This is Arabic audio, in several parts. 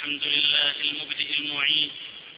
الحمد لله المبدئ المعيد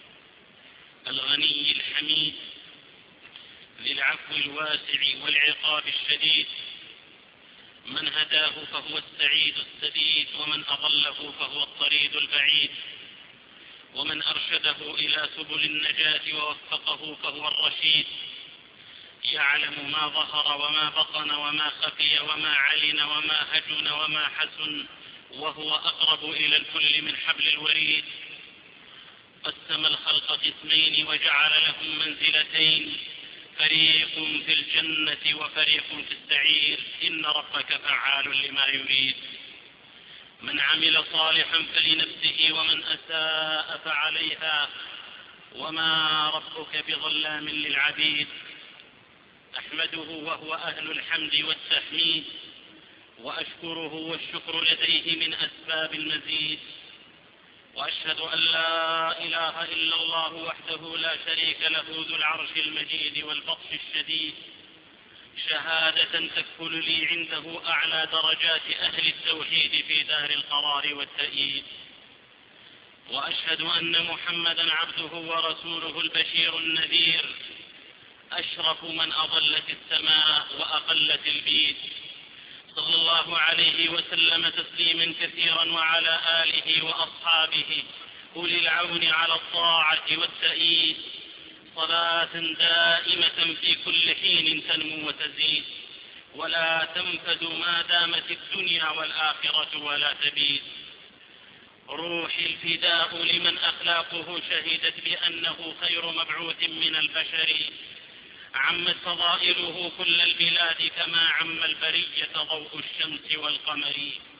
الغني الحميد ذي العفو الواسع والعقاب الشديد، من هداه فهو السعيد السديد، ومن أضله فهو الطريد البعيد، ومن أرشده إلى سبل النجاة ووفقه فهو الرشيد، يعلم ما ظهر وما بطن وما خفي وما علن وما هجن وما حسن، وهو أقرب إلى الكل من حبل الوريد. قسم الخلق قسمين وجعل لهم منزلتين، فريق في الجنة وفريق في السعير، إن ربك فعال لما يريد. من عمل صالحا فلنفسه ومن أساء فعليها، وما ربك بظلام للعبيد. أحمده وهو أهل الحمد والتحميد، وأشكره والشكر لديه من أسباب المزيد. وأشهد أن لا إله إلا الله وحده لا شريك له ذو العرش المجيد والبطش الشديد، شهادة تكفل لي عنده أعلى درجات أهل التوحيد في دار القرار والتأييد. وأشهد أن محمدا عبده ورسوله البشير النذير، أشرف من أضلت السماء وأقلت البيت، صلى الله عليه وسلم تسليما كثيرا، وعلى آله وأصحابه أولي العون على الطاعة والتأييد، صلاة دائمة في كل حين تنمو وتزيد، ولا تنفد ما دامت الدنيا والآخرة ولا تبيد. روحي الفداء لمن أخلاقه شهدت بأنه خير مبعوث من البشر، عمت فضائله كل البلاد كما عم البرية ضوء الشمس والقمر.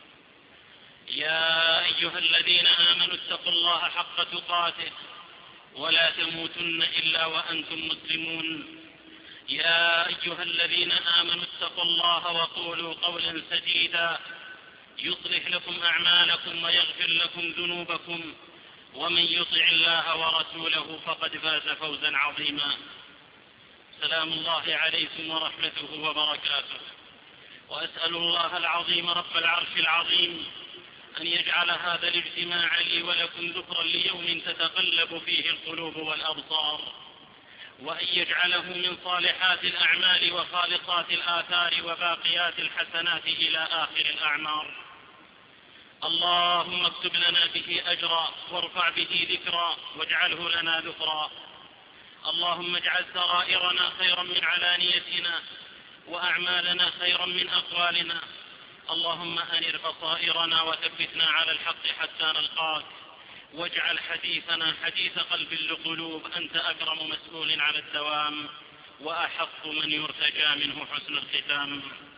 يا أيها الذين آمنوا اتقوا الله حق تقاته ولا تموتن إلا وأنتم مسلمون. يا أيها الذين آمنوا اتقوا الله وقولوا قولا سديدا يصلح لكم أعمالكم ويغفر لكم ذنوبكم، ومن يطع الله ورسوله فقد فاز فوزا عظيما. سلام الله عليكم ورحمته وبركاته. وأسأل الله العظيم رب العرش العظيم أن يجعل هذا الاجتماع لي ولكم ذكرا ليوم تتقلب فيه القلوب والأبصار، وأن يجعله من صالحات الأعمال وخالصات الآثار وباقيات الحسنات إلى آخر الأعمار. اللهم اكتب لنا به أجرا، وارفع به ذكرا، واجعله لنا ذكرا. اللهم اجعل سرائرنا خيرا من علانيتنا، وأعمالنا خيرا من أقوالنا. اللهم أنر بصائرنا وثبتنا على الحق حتى نلقاك، واجعل حديثنا حديث قلب لقلوب، أنت أكرم مسؤول على الدوام، وأحق من يرتجى منه حسن الختام.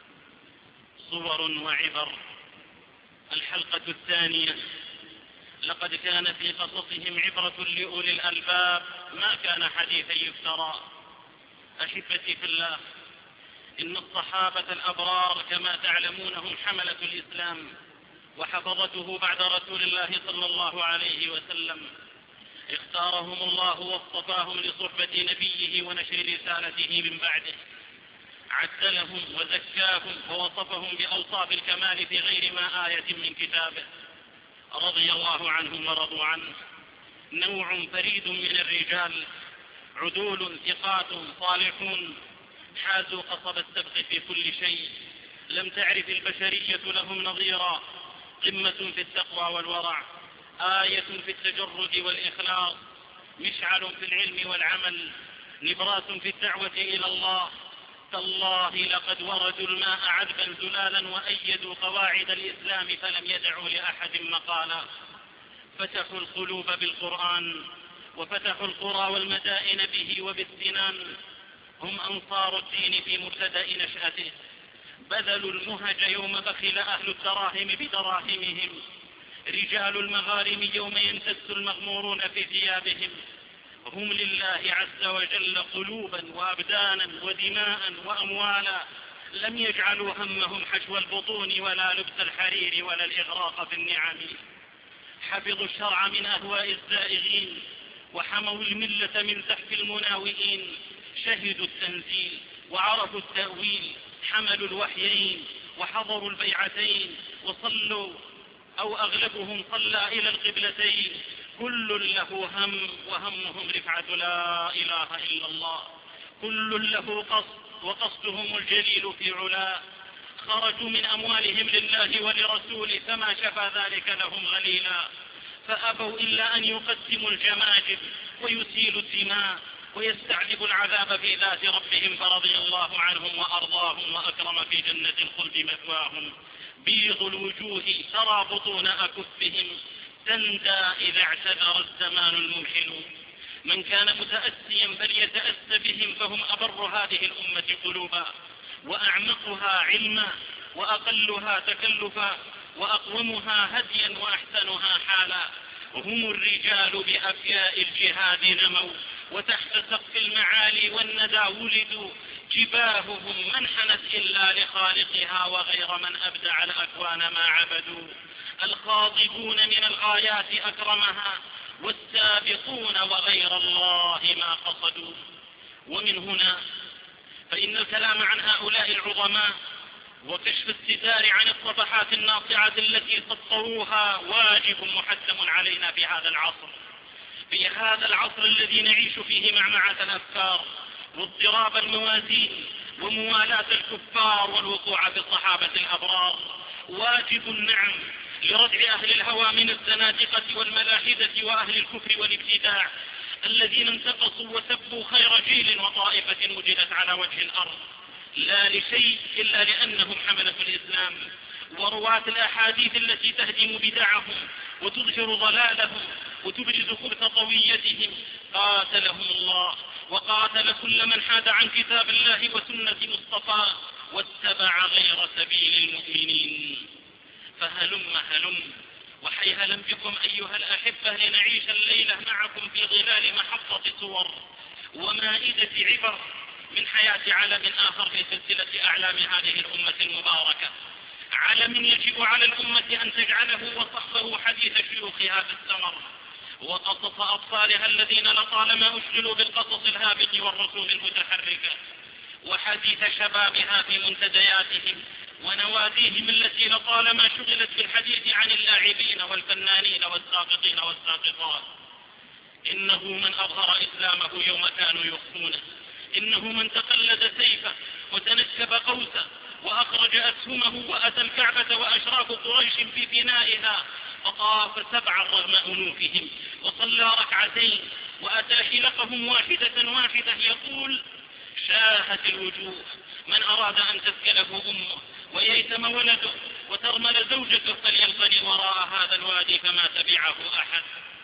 صور وعبر. الحلقة الثانية. لقد كان في قصصهم عبرة لأولي الألباب، ما كان حديثا يفترى. أحبتي في الله، إن الصحابة الأبرار كما تعلمون هم حملة الإسلام وحفظته بعد رسول الله صلى الله عليه وسلم. اختارهم الله واصطفاهم لصحبة نبيه ونشر رسالته من بعده، عدلهم وزكاهم ووصفهم بأوصاف الكمال في غير ما آية من كتابه، رضي الله عنهم ورضوا عنه. نوع فريد من الرجال، عدول ثقات صالحون، حازوا قصب السبق في كل شيء، لم تعرف البشرية لهم نظيرا، قمة في التقوى والورع، آية في التجرد والإخلاص، مشعل في العلم والعمل، نبراس في الدعوة إلى الله. تالله لقد وردوا الماء عذبا زلالا، وأيدوا قواعد الإسلام فلم يدعوا لأحد مقالا. فتحوا القلوب بالقرآن، وفتحوا القرى والمدائن به وبالسنان. هم أنصار الدين في مبتدأ نشأته، بذلوا المهج يوم بخل أهل الدراهم بدراهمهم، رجال المغارم يوم يمتس المغمورون في ثيابهم. هم لله عز وجل قلوبا وأبدانا ودماء وأموالا، لم يجعلوا همهم حشو البطون ولا لبس الحرير ولا الإغراق في النعم. حفظوا الشرع من أهواء الزائغين، وحموا الملة من زحف المناوئين. شهدوا التنزيل وعرفوا التأويل، حملوا الوحيين وحضروا البيعتين، وصلوا أو أغلبهم صلى إلى القبلتين، كل له هم وهمهم رفعة لا إله إلا الله، كل له قصد وقصدهم الجليل في علاه، خرجوا من أموالهم لله ولرسوله فما شفى ذلك لهم غليلا، فأبوا إلا أن يقدموا الجماجم ويسيلوا الدماء ويستعذبوا العذاب في ذات ربهم، فرضي الله عنهم وأرضاهم وأكرم في جنة الخلد مثواهم. بيض الوجوه ترى بطون أكفهم تندى إذا اعتذر الزمان الممحن. من كان متأسيا فليتأس بهم، فهم أبر هذه الأمة قلوبا وأعمقها علما وأقلها تكلفا وأقومها هديا وأحسنها حالا. هم الرجال بأفياء الجهاد نموا وتحت سقف المعالي والندى ولدوا، جباههم ما انحنت إلا لخالقها وغير من أبدع الأكوان ما عبدوا. الخاضبون من الغايات أكرمها والسابقون وغير الله ما قصدوا. ومن هنا فإن الكلام عن هؤلاء العظماء وكشف الستار عن الصفحات الناصعة التي سطروها واجب محتم علينا في هذا العصر، في هذا العصر الذي نعيش فيه معمعة الأفكار واضطراب الموازين وموالاة الكفار والوقوع في الصحابة الأبرار. واجب نعم لردع أهل الهوى من الزنادقة والملاحدة وأهل الكفر والابتداع الذين انتقصوا وسبوا خير جيل وطائفة وجدت على وجه الأرض، لا لشيء إلا لأنهم حملة الإسلام ورواة الأحاديث التي تهدم بدعهم وتظهر ضلالهم وتبرز خبث طويتهم. قاتلهم الله وقاتل كل من حاد عن كتاب الله وسنة مصطفى واتبع غير سبيل المؤمنين. فهلم وحيهلا بكم أيها الأحبة لنعيش الليلة معكم في ظلال محطة صور ومائدة عبر من حياة علم آخر في سلسلة أعلام هذه الأمة المباركة، علم يجب على الأمة أن تجعله وصحبه حديث شيوخ هذا السمر وقصص أطفالها الذين لطالما أشغلوا بالقصص الهابط والرسوم المتحركة، وحديث شبابها في منتدياتهم ونواديهم التي لطالما شغلت بالحديث عن اللاعبين والفنانين والساقطين والساقطات. إنه من أظهر إسلامه يوم كانوا يخفونه، إنه من تقلد سيفه وتنكب قوسه وأخرج أسهمه وأتى الكعبة وأشراف قريش في بنائها فطاف سبعا رغم أنوفهم وصلى ركعتين وأتى حلقهم واحدة واحدة يقول: شاهت الوجوه من أراد أن تسكله أمه وييتم ولده وترمل زوجته فلينقل وراء هذا الوادي فما تبعه أحد.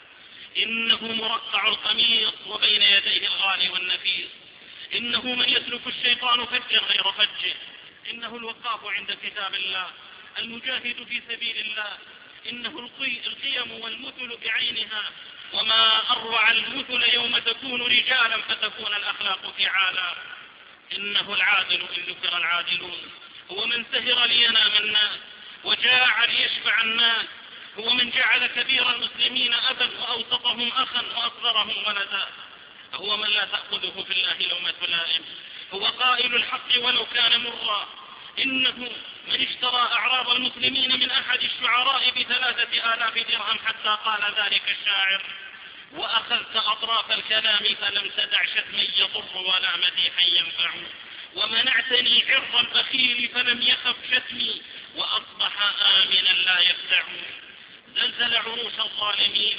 إنه مرقع القميص وبين يديه الغالي والنفيس، إنه من يسلك الشيطان فجا غير فجه، إنه الوقاف عند كتاب الله المجاهد في سبيل الله، إنه القيم والمثل بعينها، وما أروع المثل يوم تكون رجالا فتكون الأخلاق فعالا. إنه العادل إن ذكر العادلون، هو من سهر لينام الناس وجاع ليشبع الناس، هو من جعل كبير المسلمين أبا وأوسطهم أخا وأصغرهم ولدا، هو من لا تأخذه في الله لومة لائم، هو قائل الحق ولو كان مرا. إنه من اشترى أعراض المسلمين من أحد الشعراء ب3,000 درهم حتى قال ذلك الشاعر: وأخذت أطراف الكلام فلم تدع شتما يضر ولا مديحا ينفع، ومنعتني عرض البخيل فلم يخف شتمي، وأصبح آمنا لا يفتع. زلزل عروش الظالمين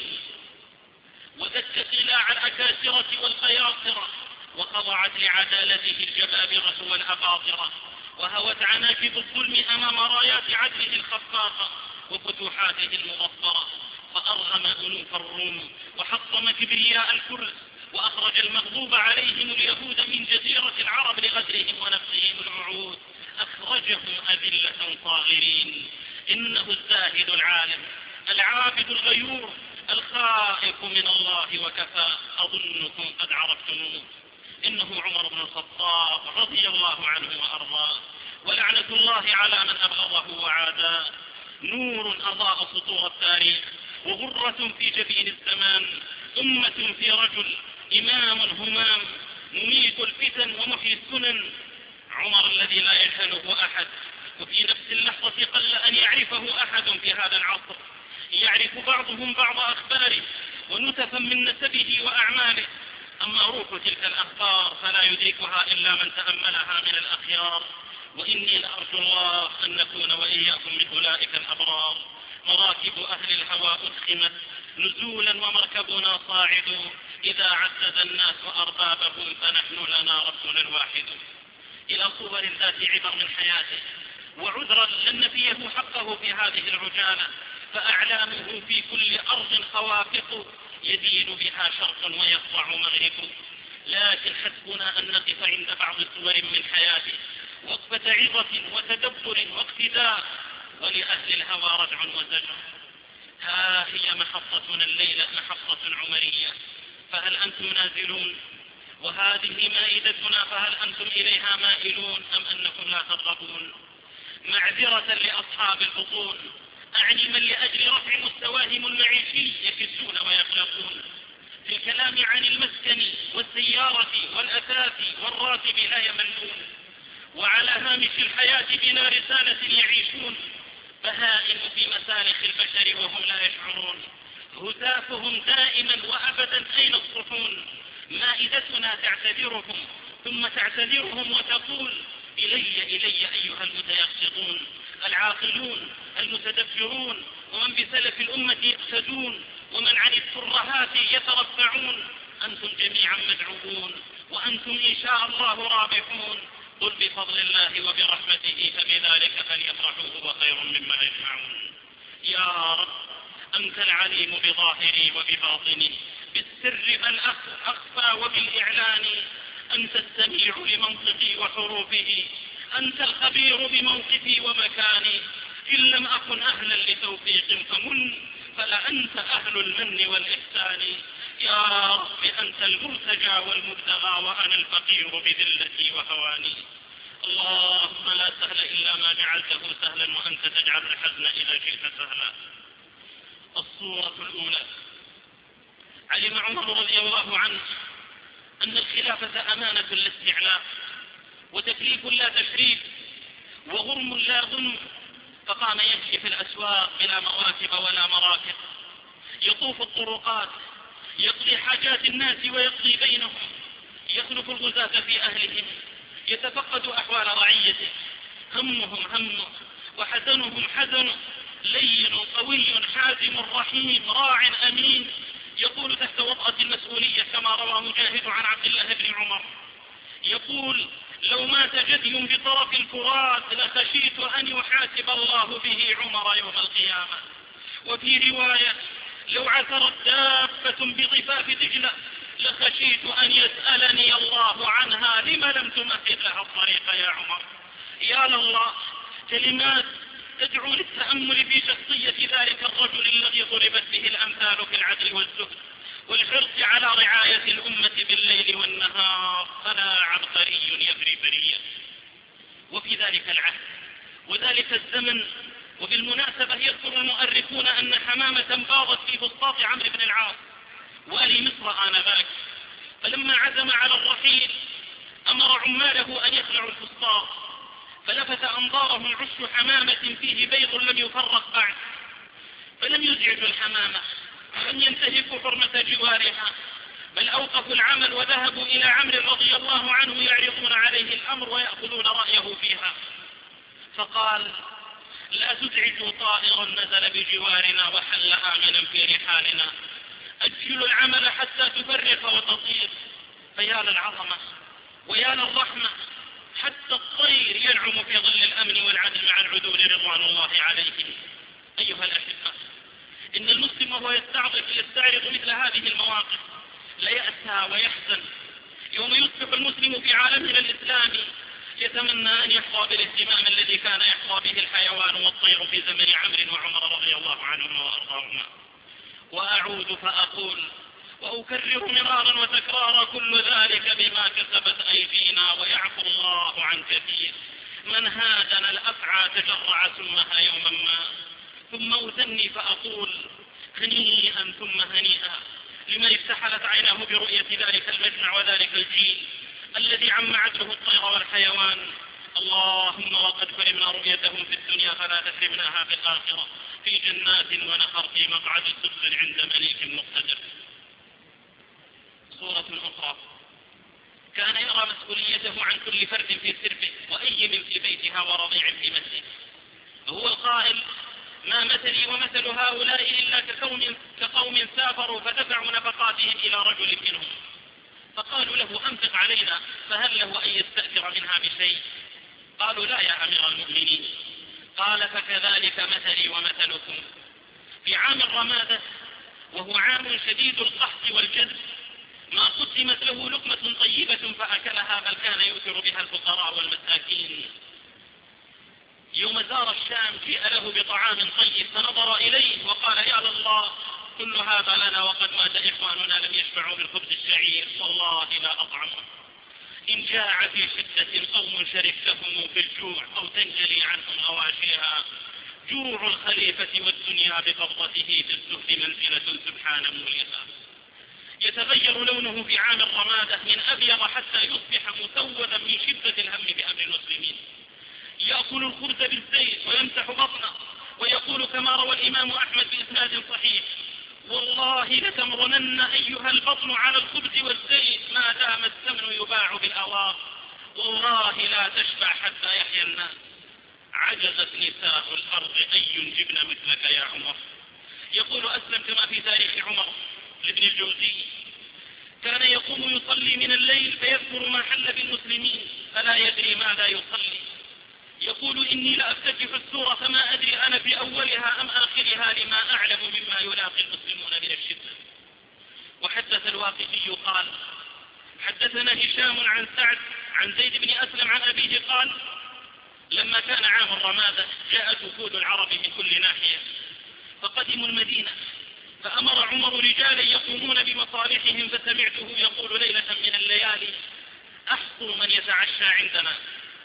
ودك قلاع الأكاسرة والخياصرة، وخضعت لعدالته الجبابرة والأباطرة، وهوت عناكب الظلم أمام رايات عدله الخفاقة وفتوحاته المظفرة، فأرغم أنوف الروم وحطم كبرياء الفرس، وأخرج المغضوب عليهم اليهود من جزيرة العرب لغدرهم ونقضهم الوعود، أخرجهم أذلة صاغرين. إنه الزاهد العالم العابد الغيور الخائف من الله وكفى، أظنكم قد عرفتموه. إنه عمر بن الخطاب رضي الله عنه وأرضاه، ولعنة الله على من أبغضه وعاداه. نور أضاء سطور التاريخ وغرة في جبين الزمان، أمة في رجل، إمام همام، مميت الفتن ومحيي السنن. عمر الذي لا يجهله أحد، وفي نفس اللحظة قل أن يعرفه أحد في هذا العصر. يعرف بعضهم بعض أخباره ونتفا من نسبه وأعماله، أما روح تلك الأخبار فلا يدركها إلا من تأملها من الأخيار. وإني لأرجو الله أن نكون وإياكم من أولئك الأبرار. مراكب أهل الهوى أدخمت نزولا ومركبنا صاعد، إذا عدد الناس أربابهم فنحن لنا ربنا الواحد. إلى صور ذات عبر من حياته، وعذرا لن نفيه حقه في هذه العجالة، فأعلامه في كل أرض خوافق يدين بها شرق ويخضع مغرب. لكن حسبنا أن نقف عند بعض صور من حياته وقفة عظة وتدبر واقتداء، ولأهل الهوى رجع وزجر. ها هي محطتنا الليلة، محطة عمرية، فهل أنتم نازلون؟ وهذه مائدتنا، فهل أنتم إليها مائلون أم أنكم لا ترغبون؟ معذرة لأصحاب البطون، أعني من لأجل رفع مستواهم المعيشي يكسون ويخلقون. في الكلام عن المسكن والسيارة والأثاث والراتب لا يملون، وعلى هامش الحياة بلا رسالة يعيشون. بهائم في مسالخ البشر وهم لا يشعرون، هتافهم دائما وأبدا أين الصحون. مائدتنا تعتذرهم ثم تعتذرهم وتقول إلي أيها المتيقظون العاقلون المتدبرون، ومن بسلف الأمة يقتدون، ومن عن الترهات يترفعون. أنتم جميعا مدعوون، وأنتم إن شاء الله رابحون. قل بفضل الله وبرحمته فبذلك فليفرحوا هو خير مما يجمعون. يا رب أنت العليم بظاهري وبباطني، بالسر فالأخفى وبالإعلان. أنت السميع لمنطقي وحروفه، أنت الخبير بموقفي ومكاني. إن لم أكن أهلا لتوفيق فمن، فلأنت أهل المن والإحسان. يا رب أنت المرتجى والمبتغى، وأنا الفقير بذلتي وهواني. اللهم لا سهل إلا ما جعلته سهلا، وأنت تجعل الحزن إذا شئت سهلا. الصورة الأولى: علم عمر رضي الله عنه أن الخلافة أمانة لا استعلاء، وتكليف لا تشريف، وغرم لا ظلم، فقام يمشي في الأسواق بلا مواكب ولا مراكب، يطوف الطرقات، يقضي حاجات الناس ويقضي بينهم، يخلف الغزاة في أهلهم، يتفقد أحوال رعيته. همهم همه وحزنهم حزنه، لين قوي حازم رحيم راع أمين، يقول تحت وطأة المسؤولية كما روى مجاهد عن عبد الله بن عمر، يقول: لو مات جدي بطرف الفرات لخشيت أن يحاسب الله به عمر يوم القيامة. وفي رواية: لو عثرت دابة بضفاف دجلة لخشيت أن يسألني الله عنها لم لم تمهد لها الطريق يا عمر. يا لله، كلمات تدعو للتأمل في شخصية ذلك الرجل الذي ضربت به الأمثال في العدل والزهد والحرص على رعاية الأمة بالليل والنهار، فلا عبقري يفري برية. وفي ذلك العهد وذلك الزمن، وبالمناسبة يذكر المؤرخون أن حمامة باضت في بسطاط عمرو بن العاص والي مصر آنذاك، فلما عزم على الرحيل أمر عماله أن يخلعوا الفسطاط، فلفت أنظارهم عش حمامة فيه بيض لم يفرق بعد، فلم يزعجوا الحمامة ولم ينتهكوا حرمة جوارها، بل أوقفوا العمل وذهبوا إلى عمرو رضي الله عنه يعرضون عليه الأمر ويأخذون رأيه فيها. فقال: لا تزعجوا طائرا نزل بجوارنا وحل آمنا في رحالنا، أجلوا العمل حتى تفرق وتطير. فيا للعظمة ويا للرحمة، حتى الطير ينعم في ظل الأمن والعدل مع العدول رضوان الله عليهم. أيها الأحبة، إن المسلم وهو يستعرض مثل هذه المواقف ليأسى ويحزن يوم يصبح المسلم في عالمنا الإسلامي يتمنى أن يحظى بالاهتمام الذي كان يحظى به الحيوان والطير في زمن عمرو وعمر رضي الله عنهما وأرضاهما. وأعود فأقول وأكرر مرارا وتكرارا: كل ذلك بما كسبت أيدينا، ويعفو الله عن كثير. من هادنا الأفعى تجرع سمها يوما ما. ثم أثني فأقول: هنيئا ثم هنيئا لمن افتحلت عيناه برؤية ذلك المجمع وذلك الجيل الذي عم عدله الطير والحيوان. اللهم وقد فهمنا رؤيتهم في الدنيا فلا تحرمناها في الآخرة، في جنات ونهر في مقعد صدق عند مليك مقتدر. صورة أخرى: كان يرى مسؤوليته عن كل فرد في سربه وأيم في بيتها ورضيع في مسجد، فهو القائل: ما مثلي ومثل هؤلاء إلا كقوم سافروا فدفعوا نفقاتهم إلى رجل منهم، فقالوا له: أنفق علينا، فهل له أن يستأثر منها بشيء؟ قالوا: لا يا أمير المؤمنين. قال: فكذلك مثلي ومثلكم. في عام الرمادة، وهو عام شديد القحط والجذب، ما قسمت له لقمة طيبة فأكلها، بل كان يؤثر بها الفقراء والمساكين. يوم زار الشام جيء له بطعام طيب فنظر إليه وقال: يا لله، كل هذا لنا وقد مات إخواننا لم يشبعوا بالخبز الشعير، والله لا أطعمه. إن جاع في شدة قوم شركتهم في الجوع أو تنجلي عنهم غواشيها، جوع الخليفة والدنيا بقبضته في الزهد منزلة سبحان موليها. يتغير لونه في عام الرمادة من أبيض حتى يصبح مسودا من شدة الهم بأمر المسلمين. يأكل الخبز بالزيت ويمسح بطنه ويقول كما روى الإمام أحمد بإسناد صحيح: والله لتمرنن أيها البطن على الخبز والزيت ما دام الثمن يباع بالأواق، والله لا تشبع حتى يحيا الناس. عجزت نساء الأرض أن ينجبن مثلك يا عمر. يقول أسلم كما في تاريخ عمر لابن الجوزي: كان يقوم يصلي من الليل فيذكر ما حل بالمسلمين فلا يدري ماذا يصلي. يقول: إني لأفتتح السورة فما أدري أنا في أولها أم آخرها لما أعلم مما يلاقي المسلمون من الشدة. وحدث الواقدي قال: حدثنا هشام عن سعد عن زيد بن أسلم عن أبيه قال: لما كان عام الرمادة جاءت وفود العرب من كل ناحية فقدموا المدينة، فأمر عمر رجالا يقومون بمصالحهم، فسمعته يقول ليلة من الليالي: أحصوا من يتعشى عندنا.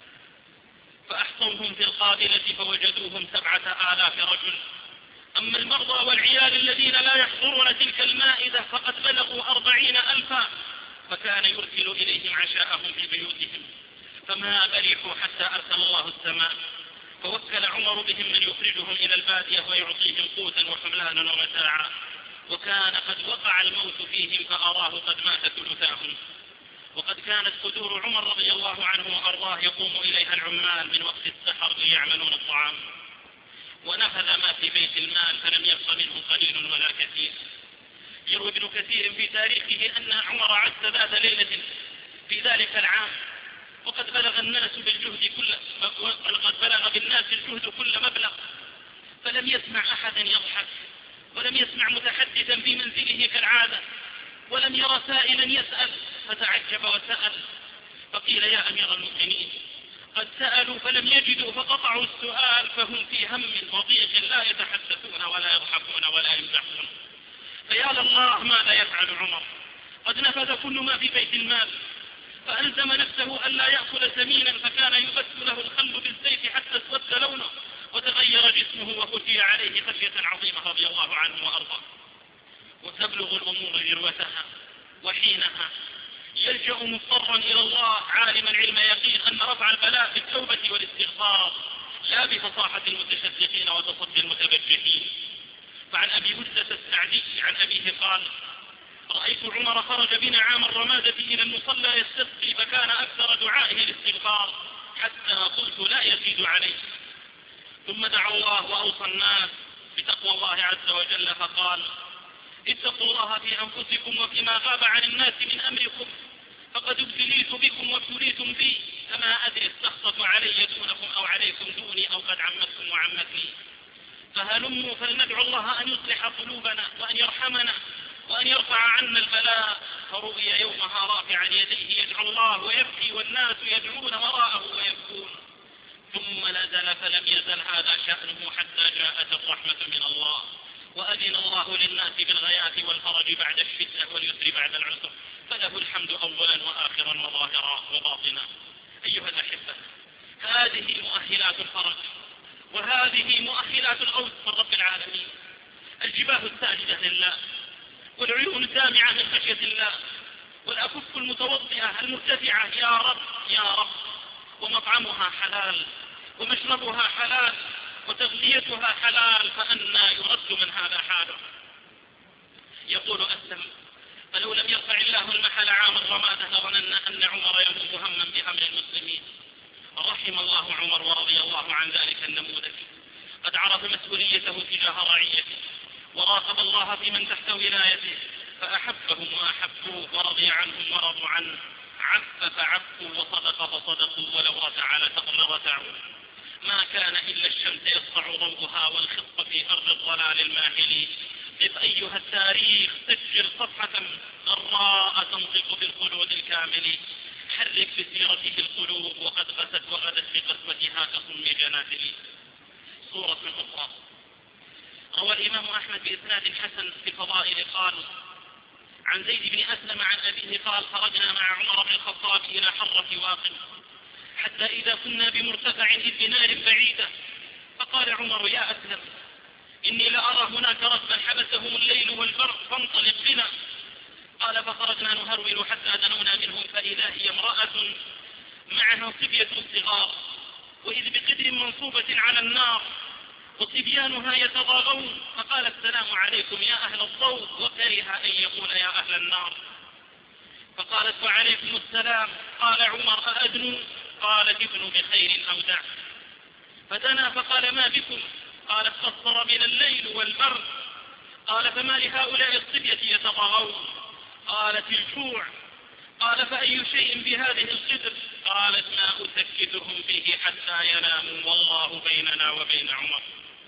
فأحصوهم في القابلة فوجدوهم 7,000 رجل. أما المرضى والعيال الذين لا يحضرون تلك المائدة فقد بلغوا 40,000، فكان يرسل إليهم عشاءهم في بيوتهم، فما برحوا حتى أرسل الله السماء، فوكل عمر بهم من يخرجهم إلى البادية ويعطيهم قوتا وحملانا ومتاعا، وكان قد وقع الموت فيهم فأراه قد مات ثلثاهم. وقد كانت قدور عمر رضي الله عنه وأرضاه يقوم إليها العمال من وقت السحر ليعملون الطعام، ونفذ ما في بيت المال فلم يبق منه قليل ولا كثير. يروي ابن كثير في تاريخه أن عمر عز ذات ليلة في ذلك العام وقد بلغ الناس الجهد كل مبلغ، فلم يسمع أحدا يضحك، ولم يسمع متحدثا في منزله كالعادة، ولم يرى سائلا يسأل، فتعجب وسأل، فقيل: يا أمير المؤمنين، قد سألوا فلم يجدوا فقطعوا السؤال، فهم في هم وضيق لا يتحدثون ولا يضحكون ولا يمزحون. فيا لله ماذا يفعل عمر؟ قد نفذ كل ما في بيت المال، فألزم نفسه ألا يأكل سمينا، فكان يبث له الخل بالزيت حتى اسود لونه وتغير جسمه وخشي عليه خشية عظيمة رضي الله عنه وأرضاه. وتبلغ الأمور ذروتها، وحينها يلجأ مضطرا إلى الله عالما علم يقين أن رفع البلاء بالتوبة والاستغفار لا بفصاحة المتشدقين وتصدي المتبجحين. فعن أبي بردة السعدي عن أبيه قال: رأيت عمر خرج بنا عام الرمادة إلى المصلى يستسقي، فكان أكثر دعائه الاستغفار حتى قلت لا يزيد عليه، ثم دعا الله وأوصى الناس بتقوى الله عز وجل فقال: اتقوا الله في أنفسكم وفيما غاب عن الناس من أمركم، فقد ابتليت بكم وابتليتم بي، فما أدري استخطف علي دونكم أو عليكم دوني أو قد عمتكم وعمتني، فهلموا فلندعو الله أن يصلح قلوبنا وأن يرحمنا وأن يرفع عنا البلاء. فرؤي يومها رافعا يديه يدعو الله ويبكي والناس يدعون وراءه ويبكون، ثم نزل فلم يزل هذا شأنه حتى جاءت الرحمة من الله، وأذن الله للناس بالغياث والفرج بعد الشدة واليسر بعد العسر، فله الحمد أولا وآخرا وظاهرا وباطنا. أيها الأحبة، هذه مؤهلات الفرج، وهذه مؤهلات الغوث من رب العالمين. الجباه الساجدة لله، والعيون الدامعة من خشية الله، والأكف المتوضئة المرتفعة: يا رب يا رب. ومطعمها حلال ومشربها حلال وتغذيتها حلال، فأنى يرد من هذا حاله؟ يقول أسلم: فلو لم يرفع الله المحل عام الرمادة لظننا أن عمر يموت هما بأمر المسلمين. رحم الله عمر ورضي الله عن ذلك النموذج، قد عرف مسؤوليته تجاه رعيته وراقب الله في من تحت ولايته، فأحبهم وأحبوه ورضي عنهم ورضوا عنه، عف فعفوا وصدق فصدقوا ولو رتع لرتعوا. ما كان إلا الشمس يسطع ضوءها والخط في أرض الضلال الماهل. إذ أيها التاريخ سجل صفحة غراء تنطق بالخلود الكامل، حرك بسيرته القلوب وقد غست وغدت في قسمتها كصم جنازل. صورة أخرى روى الإمام أحمد بإسناد حسن في الفضائل قال: عن زيد بن أسلم عن أبيه قال: خرجنا مع عمر بن الخطاب إلى حرة واقم، حتى إذا كنا بمرتفع إذ بنار بعيدة، فقال عمر: يا أسلم، إني لأرى هناك ركبا حبسهم الليل والبرق فانطلق بنا. قال: فخرجنا نهرول حتى دنونا منهم، فإذا هي امرأة معها صبية صغار، وإذ بقدر منصوبة على النار وصبيانها يتضاغون، فقال: السلام عليكم يا أهل الضوء، وكره أن يقول يا أهل النار، فقالت: وعليكم السلام. قال عمر: أأدنوا؟ قالت: ابن بخير أو دع. فدنا فقال: ما بكم؟ قالت: قصر من الليل والبرد. قال: فما لهؤلاء الصبية يتضاغون؟ قالت: الجوع. قال: فأي شيء بهذه القدر؟ قالت: ما أسكتهم به حتى يناموا، والله بيننا وبين عمر.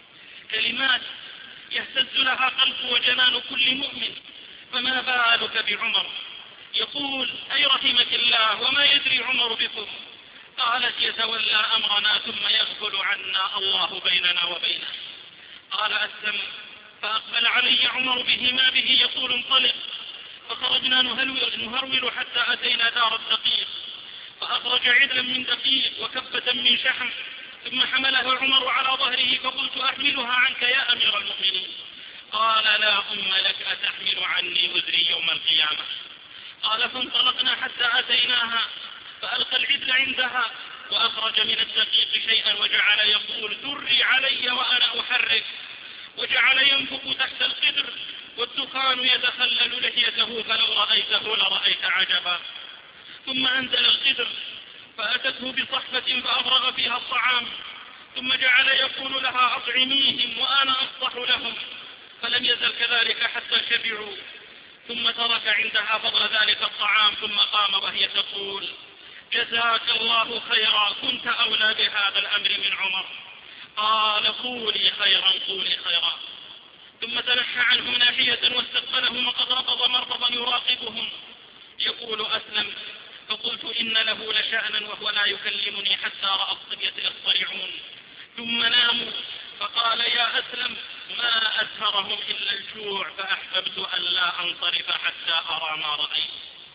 كلمات يهتز لها قلب وجنان كل مؤمن، فما بالك بعمر؟ يقول: أي رحمك الله، وما يدري عمر بكم؟ قالت: يتولى أمرنا ثم يغفل عنا، الله بيننا وبينه. قال أسلم: فأقبل علي عمر به ما به يقول: انطلق. فخرجنا نهرول حتى أتينا دار الدقيق، فأخرج عدلا من دقيق وكبة من شحم، ثم حمله عمر على ظهره، فقلت: أحملها عنك يا أمير المؤمنين؟ قال: لا أم لك، أتحمل عني وزري يوم القيامة؟ قال: فانطلقنا حتى أتيناها، فألقى العدل عندها، وأخرج من الدقيق شيئا وجعل يقول: ذري علي وأنا أحرك، وجعل ينفق تحت القدر والدخان يتخلل لحيته، فلو رأيته لرأيت عجبا. ثم أنزل القدر فأتته بصحفة فأفرغ فيها الطعام، ثم جعل يقول لها: أطعميهم وأنا أصلح لهم، فلم يزل كذلك حتى شبعوا، ثم ترك عندها فضل ذلك الطعام، ثم قام وهي تقول: جزاك الله خيرا، كنت أولى بهذا الأمر من عمر. قال: قولي خيرا قولي خيرا. ثم تنحى عنهم ناحية واستقبلهم وقد رفض مرفضا يراقبهم. يقول أسلم: فقلت: إن له لشأنا وهو لا يكلمني حتى رأى الصبية يصطرعون، ثم ناموا. فقال: يا أسلم، ما أسهرهم إلا الجوع، فأحببت أن لا أنصرف حتى أرى ما رأيت.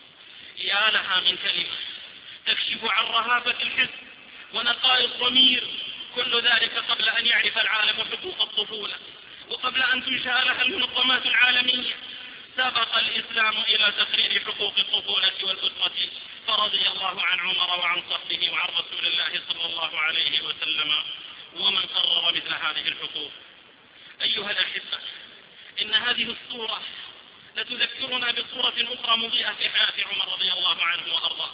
يا لها من كلمة تكشف عن رهابة الحس ونقاء الضمير، كل ذلك قبل أن يعرف العالم حقوق الطفولة، وقبل أن تنشأ لها المنظمات العالمية. سبق الإسلام إلى تقرير حقوق الطفولة والأسرة، فرضي الله عن عمر وعن صحبه وعن رسول الله صلى الله عليه وسلم ومن قرر مثل هذه الحقوق. أيها الأحبة، إن هذه الصورة لتذكرنا بصورة أخرى مضيئة في حياة عمر رضي الله عنه وأرضاه.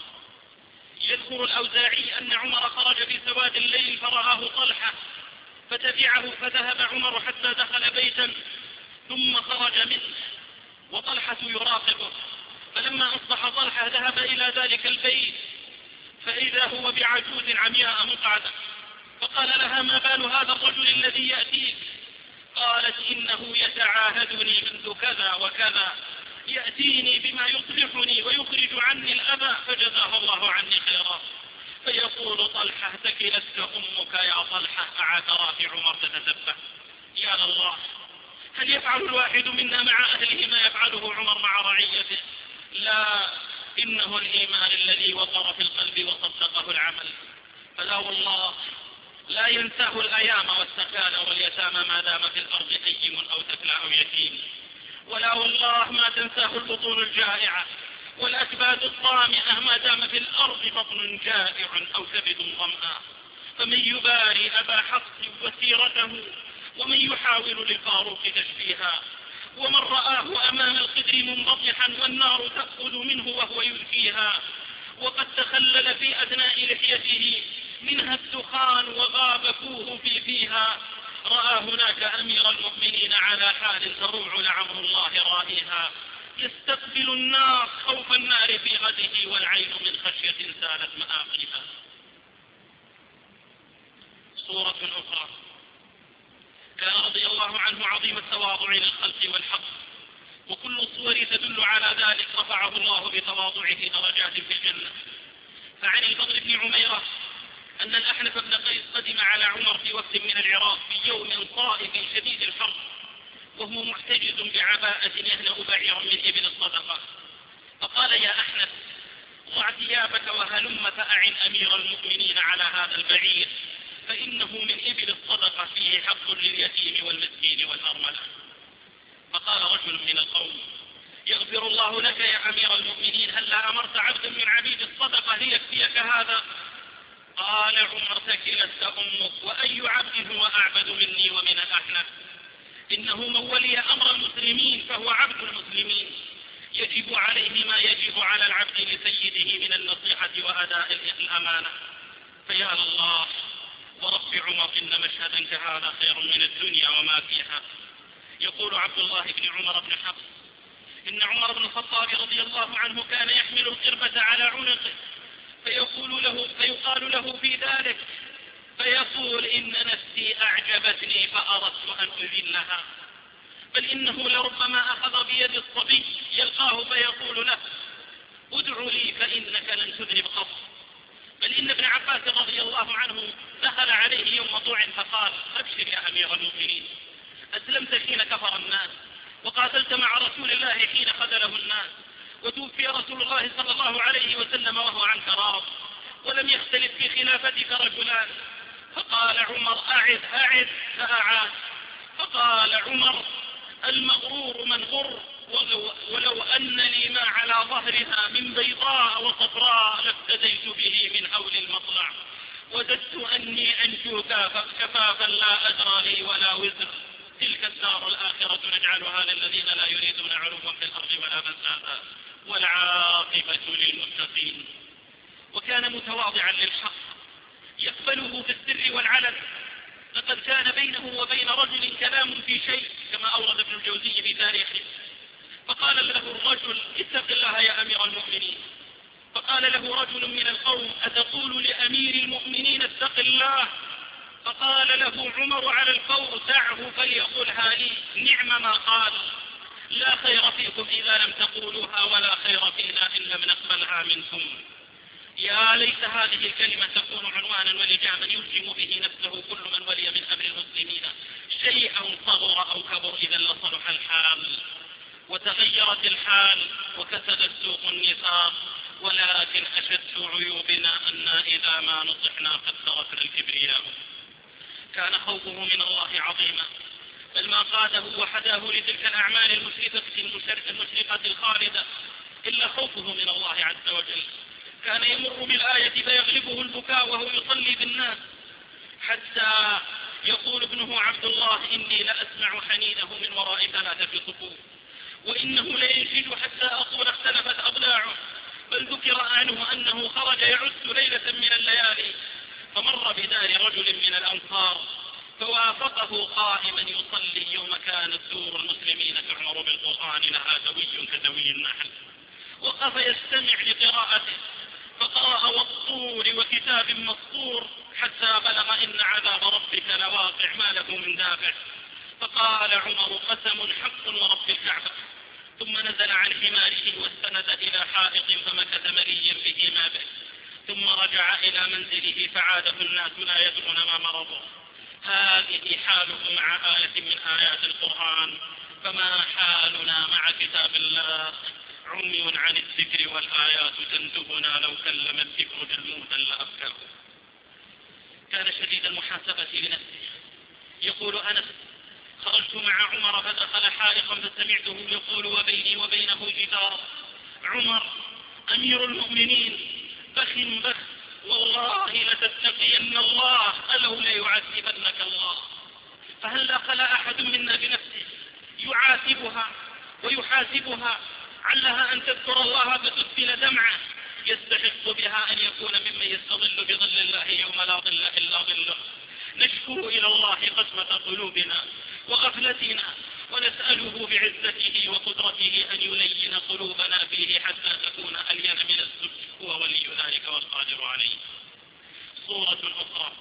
يذكر الأوزاعي أن عمر خرج في سواد الليل فرآه طلحة فتبعه، فذهب عمر حتى دخل بيتا ثم خرج منه وطلحة يراقبه، فلما أصبح طلحة ذهب إلى ذلك البيت فإذا هو بعجوز عمياء مقعدة، فقال لها: ما بال هذا الرجل الذي يأتيك؟ قالت: إنه يتعاهدني منذ كذا وكذا، يأتيني بما يصلحني ويخرج عني الأذى، فجزاه الله عني خيرا. فيقول طلحة: ثكلتك أمك يا طلحة، أعترى في عمر تتسبح. يا الله، هل يفعل الواحد منا مع أهله ما يفعله عمر مع رعيته؟ لا، إنه الإيمان الذي وقر في القلب وصدقه العمل. فلا والله لا ينساه الأيام والسكان واليتامى ما دام في الأرض أيم أو تكلى أو يتيم، ولا والله ما تنساه البطون الجائعة والأكباد الطامئة ما دام في الأرض بطن جائع أو كبد ظمآن. فمن يباري أبا حفص وسيرته، ومن يحاول للفاروق تشبيها، ومن رآه أمام القدر منبطحا والنار تأخذ منه وهو يلقيها، وقد تخلل في أثناء لحيته منها الدخان وغاب فوه فيها، رأى هناك أمير المؤمنين على حال تروع لعمر الله رائها، يستقبل النار خوف النار في غده والعين من خشية سالت مآقيها. صورة أخرى: كان رضي الله عنه عظيم التواضع للخلق والحق، وكل الصور تدل على ذلك رفعه الله بتواضعه درجات في الجنة. فعن الفضل بن عميرة أن الأحنف بن قيس قدم على عمر في وقت من العراق في يوم صائف شديد الحر، وهو محتجز بعباءة يهنأ بعيرا من إبل الصدقة، فقال: يا أحنف، ضع ثيابك وهلم فأعن أمير المؤمنين على هذا البعير، فإنه من إبل الصدقة فيه حق لليتيم والمسكين والأرملة. فقال رجل من القوم: يغفر الله لك يا أمير المؤمنين، هلا أمرت عبدا من عبيد الصدقة ليكفيك هذا؟ قال عمر: ثكلت أمك، وأي عبد هو أعبد مني ومن الأحنف؟ إنه من ولي أمر المسلمين فهو عبد المسلمين، يجب عليه ما يجب على العبد لسيده من النصيحة وأداء الأمانة. فيا الله ورب عمر، إن مشهدا كهذا خير من الدنيا وما فيها. يقول عبد الله بن عمر بن حفص: إن عمر بن الخطاب رضي الله عنه كان يحمل القربة على عنقه، فيقال له في ذلك فيقول: إن نفسي أعجبتني فأردت أن أذلها. بل إنه لربما أخذ بيد الصبي يلقاه فيقول له: ادع لي فإنك لن تذنب قط. بل إن ابن عباس رضي الله عنه دخل عليه يوم طوع فقال: أبشر يا أمير المؤمنين، أسلمت حين كفر الناس، وقاتلت مع رسول الله حين خذله الناس، وتوفي رسول الله صلى الله عليه وسلم وهو عنك راض، ولم يختلف في خلافتك رجلان. فقال عمر: أعد فأعاد. فقال عمر: المغرور من غر، ولو أن لي ما على ظهرها من بيضاء وصفراء لافتديت به من هول المطلع، وددت أني أنجوك كفافا لا أجرى لي ولا وزر. تلك الدار الآخرة نجعلها للذين لا يريدون علوا في الأرض ولا فسادا، والعاقبة للمتقين. وكان متواضعا للحق يقبله في السر والعلن. لقد كان بينه وبين رجل كلام في شيء، كما أورد ابن الجوزي في تاريخه، فقال له الرجل: اتق الله يا أمير المؤمنين. فقال له رجل من القوم: أتقول لأمير المؤمنين اتق الله؟ فقال له عمر على الفور: دعه فليقولها لي، نعم ما قال، لا خير فيكم إذا لم تقولوها، ولا خير فينا إن لم نقبلها منكم. يا ليت هذه الكلمة تكون عنوانا ولجاما يلزم به نفسه كل من ولي من أمر المسلمين شيئا صغر أو كبر، إذا لصلح الحال وتغيرت الحال وكسد السوق النفاق. ولكن أشد عيوبنا أن إذا ما نصحنا قد تركنا الكبرياء. كان خوفه من الله عظيما، بل ما قاده وحداه لتلك الأعمال المشرقة الخالدة إلا خوفه من الله عز وجل. كان يمر بالآية فيغلبه البكاء وهو يصلي بالناس، حتى يقول ابنه عبد الله: إني لأسمع حنينه من وراء 3 صفوف، وإنه لينشد حتى أقول اختلفت أضلاعه. بل ذكر عنه أنه خرج يعد ليلة من الليالي، فمر بدار رجل من الأنصار فوافقه قائما يصلي يوم كانت دور المسلمين تعمر بالقرآن لها دوي كدوي النحل. وقف يستمع لقراءته، فقرأ والطور وكتاب مسطور حتى بلغ: إن عذاب ربك لواقع ما له من دافع. فقال عمر: قسم حق ورب الكعبة. ثم نزل عن حماره واستند إلى حائط فمكث مليا به ما به، ثم رجع إلى منزله فعاده الناس لا يدرون ما مرضوا. هذه حالهم مع آية من آيات القرآن، فما حالنا مع كتاب الله؟ عمي عن الذكر والآيات تندبنا، لو كلم الذكر جلمودا لأبكاه. كان شديد المحاسبة لنفسه. يقول أنس: خرجت مع عمر فدخل حائطا فسمعته يقول وبيني وبينه جدار. عمر أمير المؤمنين بخ بخ، والله لتتقين الله ألو ليعذبنك الله. فهل خلا أحد منا بنفسه يعاتبها ويحاسبها علها أن تذكر الله فتسفل دمعه؟ يستحق بها أن يكون ممن يستظل بظل الله يوم لا ظل إلا ظله. نشكو إلى الله قسوة قلوبنا وغفلتنا، ونسأله بعزته وقدرته أن يلين قلوبنا فيه حتى تكون ألين من الزبد، هو ولي ذلك والقادر عليه. صورة أخرى.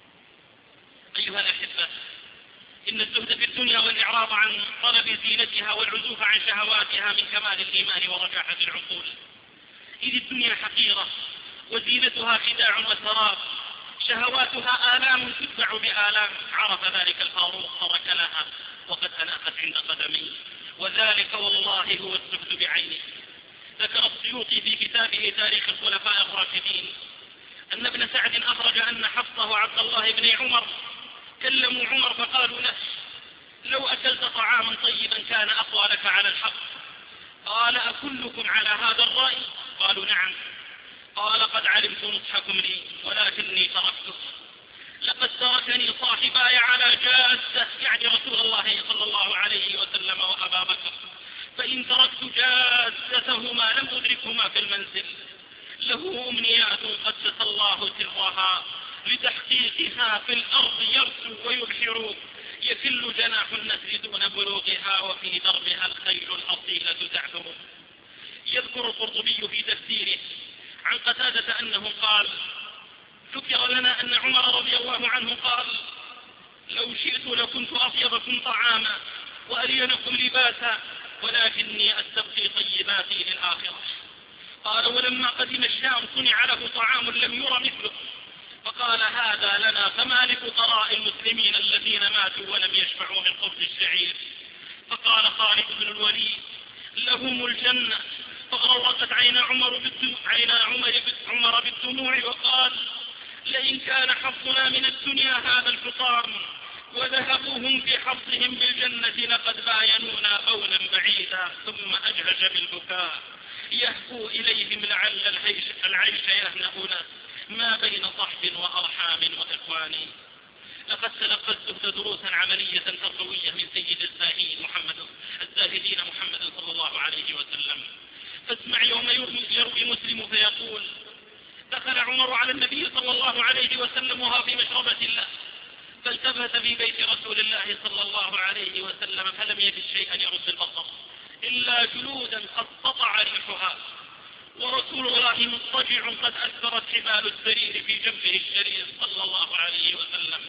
أيها الأحبة، إن الزهد في الدنيا والإعراض عن طلب زينتها والعزوف عن شهواتها من كمال الإيمان ورجاحة العقول، إذ الدنيا حقيرة وزينتها خداع وسراب، شهواتها آلام تتبع بآلام. عرف ذلك الفاروق ترك لها وقد أناقت عند قدميه، وذلك والله هو الزهد بعينه. ذكر السيوطي في كتابه تاريخ الخلفاء الراشدين أن ابن سعد أخرج أن حفصة وعبد الله بن عمر كلموا عمر فقالوا له: لو أكلت طعاما طيبا كان أقوى لك على الحق. قال: أكلكم على هذا الرأي؟ قالوا: نعم. قال: قد علمت نصحكم لي ولكني تركته. لقد تركني صاحباي على جادة، يعني رسول الله صلى الله عليه وسلم وأبا بكر، فإن تركت جادتهما لم أدركهما في المنزل. له أمنيات قدس الله سرها، لتحقيقها في الأرض يرسو ويبحر، يكل جناح النسر دون بلوغها، وفي دربها الخيل الأصيلة تعثر. يذكر القرطبي في تفسيره عن قتادة أنه قال: ذكر لنا أن عمر رضي الله عنه قال: لو شئت لكنت أطيبكم طعاما وألينكم لباسا، ولكني أستبقي طيباتي للآخرة. قال: ولما قدم الشام صنع له طعام لم ير مثله، فقال: هذا لنا فما لفقراء المسلمين الذين ماتوا ولم يشبعوا من خبز الشعير. فقال خالد بن الوليد: لهم الجنة. فغرقت عين عمر بالدموع، وقال: لئن كان حظنا من الدنيا هذا الفطام وذهبوهم في حظهم بالجنة لقد باينونا بونا بعيدا. ثم أجهش بالبكاء يهفو إليهم لعل العيش يهنؤنا ما بين صحب وأرحام وإخوان. لقد تلقى الزهد دروسا عملية تربوية من سيد الزاهدين محمد صلى الله عليه وسلم. فاسمع يوم يروي مسلم فيقول: دخل عمر على النبي صلى الله عليه وسلم وهو في مشربة الله، فالتفت في بيت رسول الله صلى الله عليه وسلم فلم يجد شيئا يرد البصر إلا جلودا قد قطع ريحها، ورسول الله مضطجع قد أثرت حبال السرير في جنبه الشريف صلى الله عليه وسلم.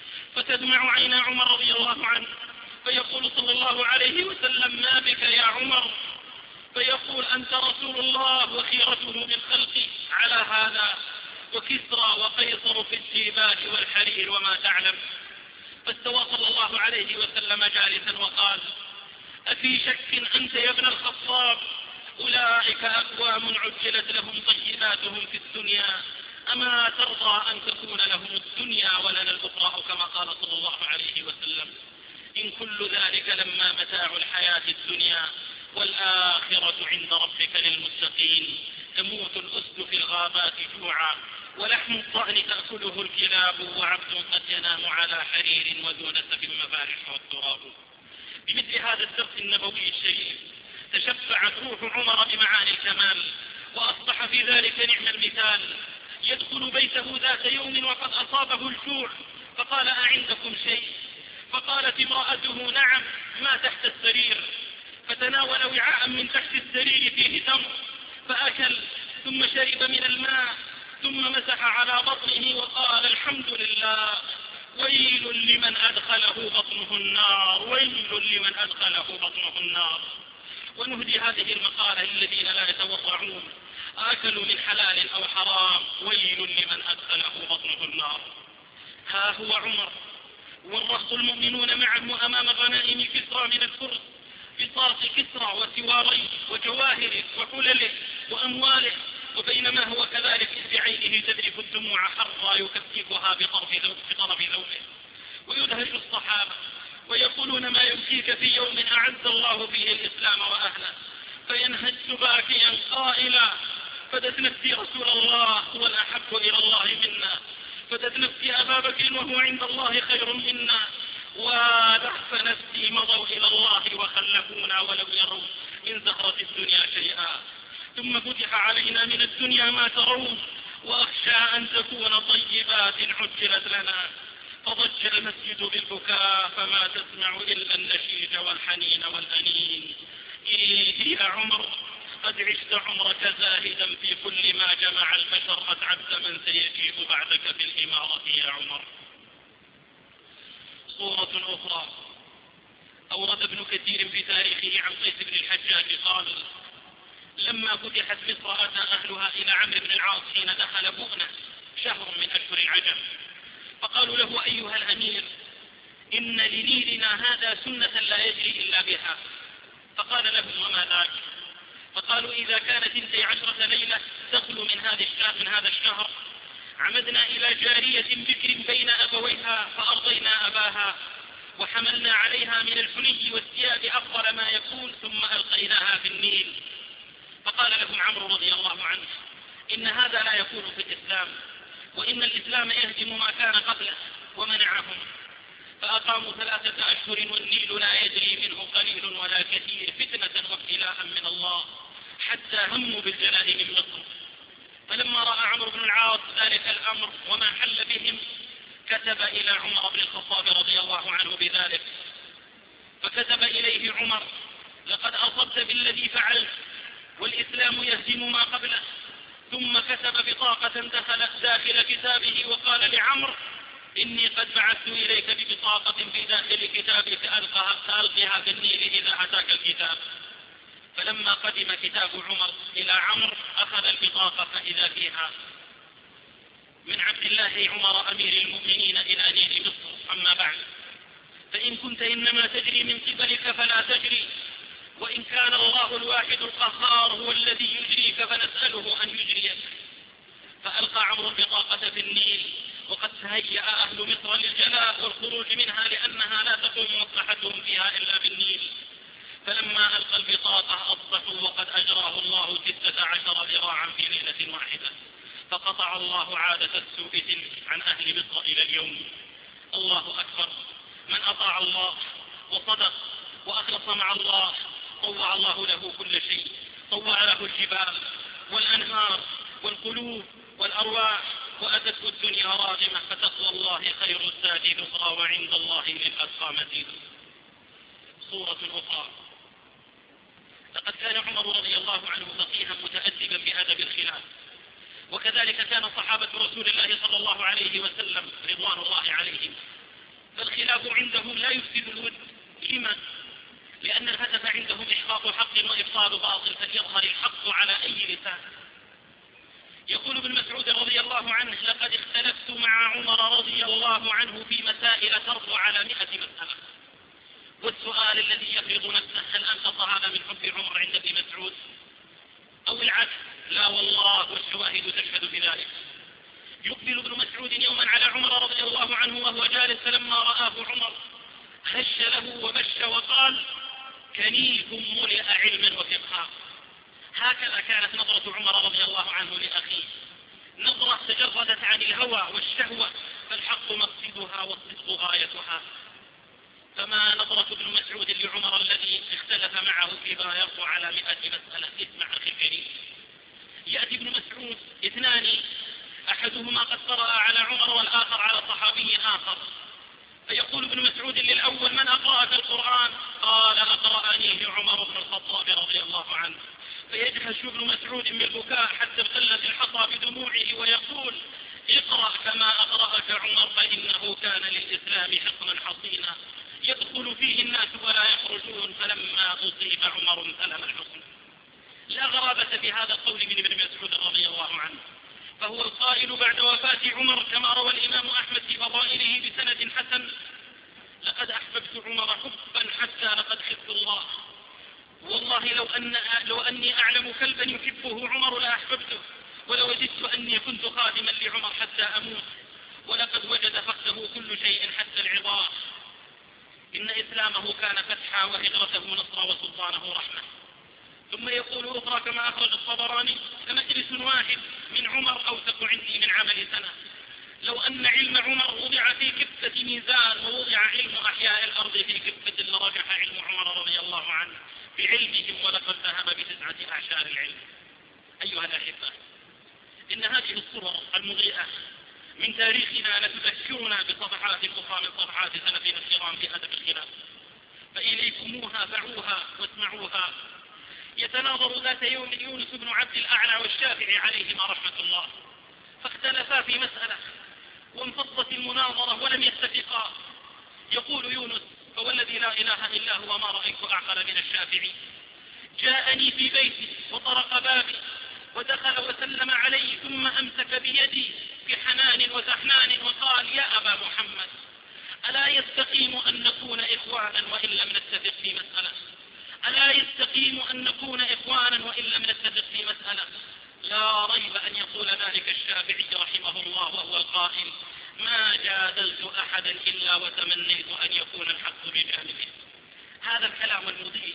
فتدمع عين عمر رضي الله عنه، فيقول صلى الله عليه وسلم: ما بك يا عمر؟ فيقول: أنت رسول الله وخيرته من خلقه على هذا، وكسرى وقيصر في الجيبات والحرير وما تعلم. فاستوى صلى الله عليه وسلم جالسا وقال: أفي شك أنت يا ابن الخطاب؟ أولئك أقوام عجلت لهم طيباتهم في الدنيا، أما ترضى أن تكون لهم الدنيا ولنا الأخرى، أو كما قال صلى الله عليه وسلم: إن كل ذلك لما متاع الحياة الدنيا، والآخرة عند ربك للمتقين. تموت الأسد في الغابات جوعا، ولحم الضأن تأكله الكلاب، وعبد قد ينام على حرير ودون سب المفارش والتراب. بمثل هذا الدرس النبوي الشريف تشفعت روح عمر بمعاني الكمال، وأصبح في ذلك نعم المثال. يدخل بيته ذات يوم وقد أصابه الجوع، فقال: أعندكم شيء؟ فقالت امرأته: نعم، ما تحت السرير. فتناول وعاء من تحت السرير فيه تمر فأكل، ثم شرب من الماء، ثم مسح على بطنه وقال: الحمد لله، ويل لمن أدخله بطنه النار، ويل لمن أدخله بطنه النار. ونهدي هذه المقالة للذين لا يتورعون: آكلوا من حلال أو حرام، ويل لمن أدخله بطنه النار. ها هو عمر والرهط المؤمنون معه أمام غنائم كسرى من الفرس، بساط كسرى وسواريه وجواهره وحلله وأمواله، وبينما هو كذلك في عينه تذرف الدموع حرا يكفكها بطرف ثوبه. ويدهش الصحابة ويقولون: ما يبكيك في يوم أعز الله فيه الإسلام وأهله؟ فينهج باكيا قائلا: فدت نفسي رسول الله هو الأحب إلى الله منا، فدت نفسي أبا بكر وهو عند الله خير منا، ولهف نفسي مضوا إلى الله وخلفونا ولم يروا من زهرة الدنيا شيئا. ثم فتح علينا من الدنيا ما ترون، وأخشى أن تكون طيبات عجلت لنا، فضج المسجد بالبكاء فما تسمع إلا النشيج والحنين والأنين. إيه يا عمر قد عشت عمرك زاهدا في كل ما جمع البشر، أتعبت من سيجيء بعدك بالإمارة يا عمر. صورة أخرى أورد ابن كثير في تاريخه عن قيس بن الحجاج قال: لما فتحت مصر أتى أهلها إلى عمرو بن العاص حين دخل بؤنة شهر من أشهر العجم، فقالوا له: أيها الأمير، إن لنيلنا هذا سنة لا يجري إلا بها. فقال لهم: وما ذاك؟ فقالوا: إذا كانت 12 ليلة تخلو من هذا الشهر عمدنا إلى جارية بكر بين أبويها فأرضينا أباها، وحملنا عليها من الحلي والثياب أفضل ما يكون، ثم ألقيناها في النيل. فقال لهم عمرو رضي الله عنه: إن هذا لا يكون في الإسلام، وإن الإسلام يهدم ما كان قبله، ومنعهم. فأقاموا 3 أشهر والنيل لا يجري منه قليل ولا كثير، فتنة وابتلاء من الله، حتى هموا بالجلاء من مصر. فلما رأى عمرو بن العاص ذلك الأمر وما حل بهم كتب إلى عمر بن الخطاب رضي الله عنه بذلك، فكتب إليه عمر: لقد أصبت بالذي فعلت، والإسلام يهدم ما قبله. ثم كتب بطاقة دخلت داخل كتابه وقال لعمرو: إني قد بعثت إليك ببطاقة في داخل كتابك فألقها في النيل إذا أتاك الكتاب. فلما قدم كتاب عمر إلى عمرو أخذ البطاقة فإذا فيها: من عبد الله عمر أمير المؤمنين إلى نيل مصر، أما بعد، فإن كنت إنما تجري من قبلك فلا تجري، وإن كان الله الواحد القهار هو الذي يجريك فنسأله أن يجريك. فألقى عمرو البطاقة في النيل، وقد تهيأ أهل مصر للجلاء والخروج منها لأنها لا تقوم مصلحتهم فيها إلا بالنيل. فلما ألقى البطاقة أصبحوا وقد أجراه الله 16 ذراعا في ليلة واحدة، فقطع الله عادة السوء عن أهل مصر إلى اليوم. الله أكبر. من أطاع الله وصدق وأخلص مع الله طوع الله له كل شيء، طوع له الجبال والأنهار والقلوب والأرواح، وأتته الدنيا راغمة، فتقوى الله خير الزاد نصرا، وعند الله للأتقى مزيد. صورة أخرى: لقد كان عمر رضي الله عنه فقيها متأدبا بأدب الخلاف، وكذلك كان صحابة رسول الله صلى الله عليه وسلم رضوان الله عليهم. فالخلاف عندهم لا يفسد الود. لما؟ لأن الهدف عندهم إحقاق حق وإبطال باطل، فليظهر الحق على أي لسان. يقول ابن مسعود رضي الله عنه: لقد اختلفت مع عمر رضي الله عنه في مسائل ترضى على 100 مسألة. والسؤال الذي يفرض نفسه: هل أنقص هذا من حب عمر عند ابن مسعود أو العكس؟ لا والله، والشواهد تشهد بذلك. يقبل ابن مسعود يوما على عمر رضي الله عنه وهو جالس، فلما رآه عمر هش له وبش وقال: كنيف ملئ علما وفقها. هكذا كانت نظرة عمر رضي الله عنه لأخيه، نظرة تجردت عن الهوى والشهوة، فالحق مقصدها والصدق غايتها. فما نظرة ابن مسعود لعمر الذي اختلف معه فيما يرضى على 100 مسألة؟ اسمع أخي الكريم. يأتي ابن مسعود 2، أحدهما قد قرأ على عمر والآخر على صحابي آخر، فيقول ابن مسعود للأول: من أقرأك القرآن؟ قال: أقرأنيه عمر بن الخطاب رضي الله عنه. فيجهش ابن مسعود بالبكاء حتى ابتلت الحصى بدموعه ويقول: اقرأ كما أقرأك عمر، فإنه كان للإسلام حصنا حصينا يدخل فيه الناس ولا يخرجون، فلما أصيب عمر انسلم الحصن. لا غرابة بهذا القول من ابن مسعود رضي الله عنه، فهو القائل بعد وفاة عمر كما روى الإمام أحمد في فضائله بسند حسن: لقد أحببت عمر حبا حتى لقد خفت الله، والله لو أني أعلم كلبا يحبه عمر لأحببته، ولو وجدت أني كنت خادما لعمر حتى أموت، ولقد وجد فقده كل شيء حتى العظام. إن إسلامه كان فتحا، وهجرته نصرا، وسلطانه رحمة. ثم يقول أخرى كما أخرج الطبراني: فمجلس واحد من عمر أوثق عندي من عمل سنة. لو أن علم عمر وضع في كفة ميزان ووضع علم أحياء الأرض في كفة لرجح علم عمر رضي الله عنه بعلمهم، ولقد ذهب ب9 أعشار العلم. أيها الأحبة، إن هذه الصور المضيئة من تاريخنا لتذكرنا بصفحات أخرى من صفحات سلفنا الكرام في أدب الخلاف، فإليكموها فعوها واسمعوها. يتناظر ذات يوم يونس بن عبد الأعلى والشافعي عليهما رحمة الله، فاختلفا في مسألة وانفضت المناظرة ولم يتفقا. يقول يونس: فوالذي لا إله إلا هو ما رأيت أعقل من الشافعي. جاءني في بيتي وطرق بابي ودخل وسلم علي ثم أمسك بيدي بحنان وتحنان وقال: يا أبا محمد، ألا يستقيم أن نكون إخوانا وإن لم نتفق في مسألة؟ ألا يستقيم أن نكون إخوانا وإن لم نتفق في مسألة؟ لا ريب أن يقول ذلك الشافعي رحمه الله وهو القائل: ما جادلت أحدا إلا وتمنيت أن يكون الحق بجانبه. هذا الكلام المضيء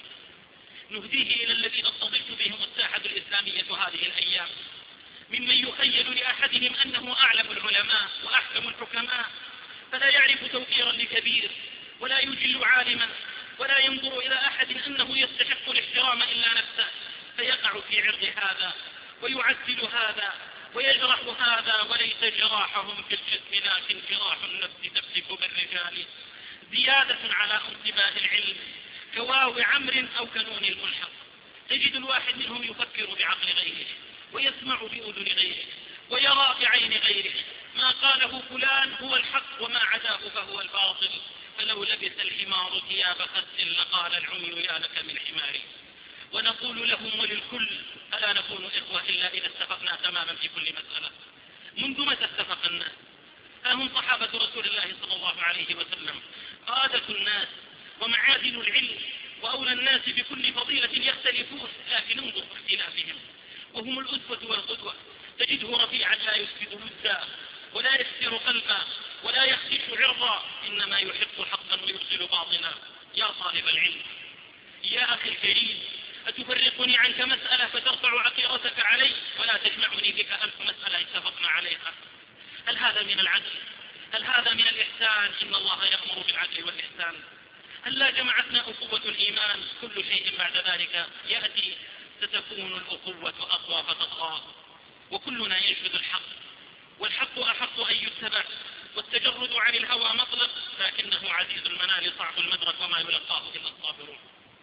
نهديه إلى الذين استضفت بهم الساحة الإسلامية هذه الأيام، ممن يخيل لأحدهم أنه أعلم العلماء وأحكم الحكماء، فلا يعرف توقيرا لكبير ولا يجل عالما ولا ينظر إلى أحد أنه يستحق الاحترام إلا نفسه، فيقع في عرض هذا ويعزل هذا ويجرح هذا، وليس جراحهم في الجسم لكن جراح النفس تمسك بالرجال، زيادة على انتباه العلم كواو عمر أو كنون الملحق. تجد الواحد منهم يفكر بعقل غيره ويسمع بأذن غيره ويرى بعين غيره. ما قاله فلان هو الحق وما عداه فهو الباطل، فلو لبس الحمار ثياب خس لقال العمي يا لك من حماري. ونقول لهم وللكل: ألا نكون إخوة إلا إذا اتفقنا تماما في كل مسألة؟ منذ متى اتفق الناس؟ هم صحابة رسول الله صلى الله عليه وسلم قادة الناس ومعادن العلم وأولى الناس بكل فضيلة يختلفون، لكن انظر اختلافهم، وهم الأسوة والقدوة. تجده رفيعا لا يسفد مدا ولا يكسر قلبا ولا يخدش عرضا، إنما يحق حقا ويبصر باطلا. يا طالب العلم، يا أخي الكريم، أتفرقني عنك مسألة فترفع عقيرتك علي ولا تجمعني بك 1000 مسألة اتفقنا عليها؟ هل هذا من العدل؟ هل هذا من الإحسان؟ إن الله يأمر بالعدل والإحسان. هل لا جمعتنا أخوة الإيمان؟ كل شيء بعد ذلك يأتي، ستكون الأخوة أقوى فتطغى، وكلنا ينشد الحق، والحق أحق أن يتبع، والتجرد عن الهوى مطلب، لكنه عزيز المنال صعب المدرك وما يلقاه إلا الصابرون.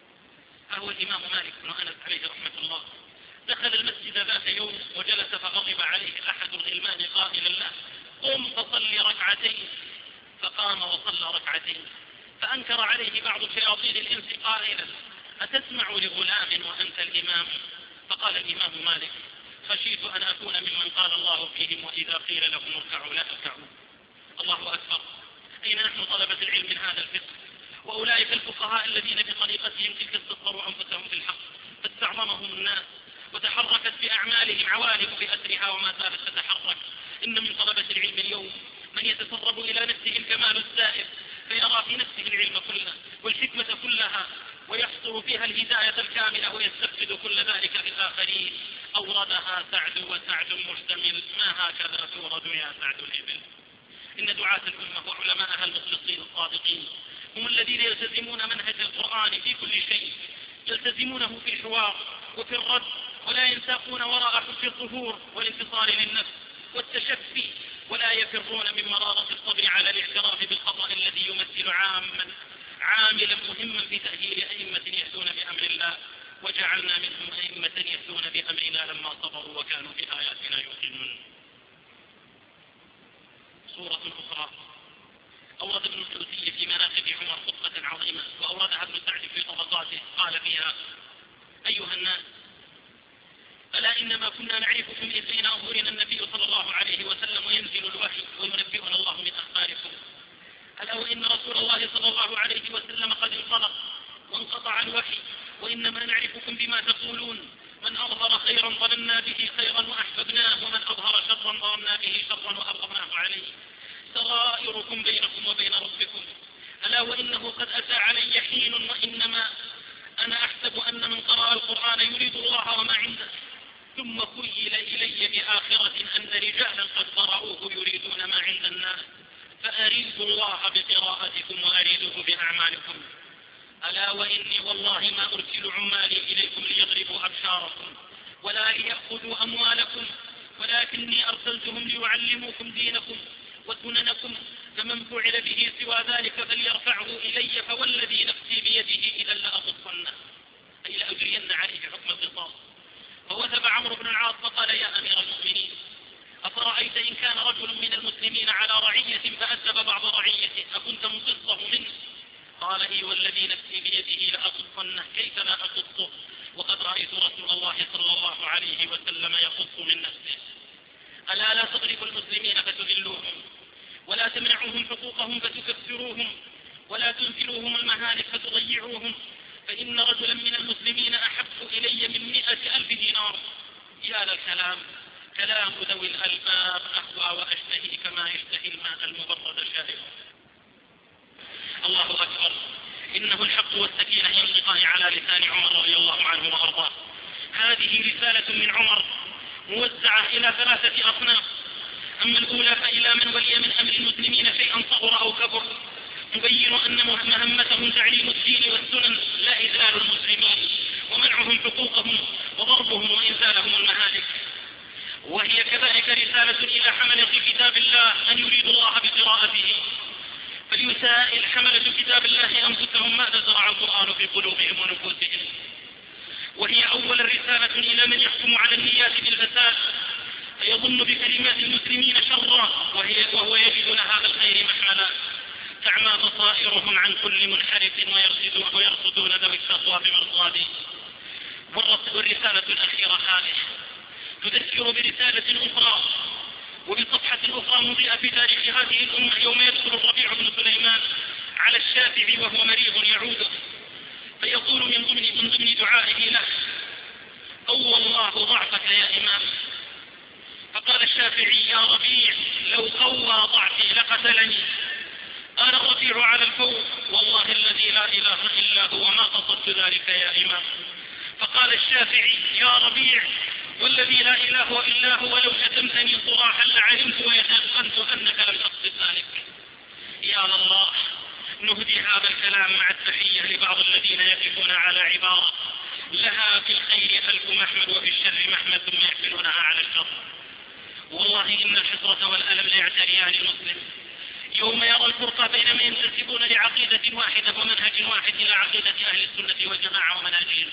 هو الإمام مالك بن أنس عليه رحمة الله دخل المسجد ذات يوم وجلس فغضب عليه أحد الغلمان قائلا له: قم فصل ركعتين. فقام وصلى ركعتين، فأنكر عليه بعض شياطين الإنس قائلا: أتسمع لغلام وأنت الإمام؟ فقال الإمام مالك: خشيت أن أكون ممن قال الله فيهم وإذا قيل لهم اركعوا لا اركعوا. الله أكبر! أين نحن طلبة العلم من هذا الفقه؟ وأولئك الفقهاء الذين بطريقتهم تلك استصغروا أنفسهم في الحق فاستعظمهم الناس وتحركت بأعمالهم عوالم بأسرها وما زالت تتحرك. إن من طلبة العلم اليوم من يتسرب إلى نفسه الكمال الزائف فيرى في نفسه العلم كله والحكمة كلها ويحصر فيها الهداية الكاملة ويستفقد كل ذلك في الآخرين. أوردها سعد وسعد محتمل، ما هكذا تورد يا سعد الإبل. إن دعاة الأمة وعلماءها المخلصين الصادقين هم الذين يلتزمون منهج القرآن في كل شيء، يلتزمونه في الحوار وفي الرد، ولا ينساقون وراء حب الظهور والانتصار للنفس والتشفي، ولا يفرون من مرارة الصبر على الاعتراف بالخطأ الذي يمثل عاملا مهما في تأهيل أئمة يهدون بأمر الله، وجعلنا منهم أئمة يهدون بأمرنا لما صبروا وكانوا بآياتنا يوقنون. سورة أخرى أورد ابن الجوزي في مناقب عمر خطبة عظيمة، وأوردها ابن سعد في طبقاته، قال فيها: أيها الناس، ألا إنما كنا نعرفكم إذ بين أظهرنا النبي صلى الله عليه وسلم وينزل الوحي وينبئنا الله من أخباركم. ألا وإن رسول الله صلى الله عليه وسلم قد انطلق وانقطع الوحي، وإنما نعرفكم بما تقولون. من أظهر خيرا ظننا به خيرا وأحببناه، ومن أظهر شرا ظننا به شرا وأبغضناه عليه. سرائركم بينكم وبين ربكم. ألا وإنه قد أتى علي حين وإنما أنا أحسب أن من قرأ القرآن يريد أن رجالا قد قرأوه يريدون ما عند الناس، فأريدوا الله بقراءتكم وأريدوه بأعمالكم. ألا وإني والله ما أرسل عمالي إليكم ليضربوا أبشاركم ولا ليأخذوا أموالكم، ولكني أرسلتهم ليعلموكم دينكم وسننكم، فمن فعل به سوى ذلك فليرفعه إلي، فوالذي نفسي بيده إذا لأغصنه، أي لأجرين عليه حكم القصاص. فوثب عمرو بن العاص فقال: يا أمير المؤمنين، أفرأيت إن كان رجل من المسلمين على رعية فأسلب بعض رعيته أكنت مقصه منه؟ قال: إي والذي نفسي بيده لأقصنه، كيف لا أقصه وقد رأيت رسول الله صلى الله عليه وسلم يقص من نفسه. ألا لا تضربوا المسلمين فتذلوهم، ولا تمنعوهم حقوقهم فتكسروهم، ولا تنزلوهم المهالك فتضيعوهم، فإن رجلا من المسلمين أحب إلي من 100,000 دينار. يا للكلام، كلام ذوي الألباب أهوى وأشتهي كما يشتهي الماء المبرد شاربا. الله أكبر، إنه الحق والسكينة ينطقان على لسان عمر رضي الله عنه وأرضاه. هذه رسالة من عمر موزعة إلى 3 أصناف. أما الأولى فإلى من ولي من أمر المسلمين شيئا صغر أو كبر، تبين أن مهمتهم تعليم الدين والسنن لا إذلال المسلمين ومنعهم حقوقهم وضربهم وإنزالهم المهالك. وهي كذلك رسالة إلى حملة كتاب الله أن يريدوا الله بقراءته، فليسائل حملة كتاب الله أنفسهم ماذا زرع القرآن في قلوبهم ونفوسهم. وهي أول رسالة إلى من يحكم على النيات بالفساد فيظن بكلمات المسلمين شرا وهو يجد لها بالخير محملا، تعمى بصائرهم عن كل منحرف ويرصدون ذوي التقوى بمرصاده. والرسالة الأخيرة هذه تذكر برسالة أخرى وبصفحة أخرى مضيئة في تاريخ هذه الأمة، يوم يدخل الربيع بن سليمان على الشافعي وهو مريض يعوده، فيقول من ضمن دعائه له: قوى الله ضعفك يا إمام. فقال الشافعي: يا ربيع، لو قوى ضعفي لقتلني، أنا الربيع على الفوق والله الذي لا إله إلا هو ما قصدت ذلك يا إمام. فقال الشافعي: يا ربيع، والذي لا إله إلا هو لو شتمتني صراحا لعلمت ويتيقنت أنك لم تقصد ذلك. يا الله، نهدي هذا الكلام مع التحية لبعض الذين يقفون على عبارة لها في الخير ألف محمد وفي الشر محمد ثم يحملونها على الشر. والله إن الحسرة والألم ليعتريان المسلم يوم يرى الفرقة بين من ينتسبون لعقيدة واحدة ومنهج واحد إلى عقيدة أهل السنة والجماعة ومنهجهم،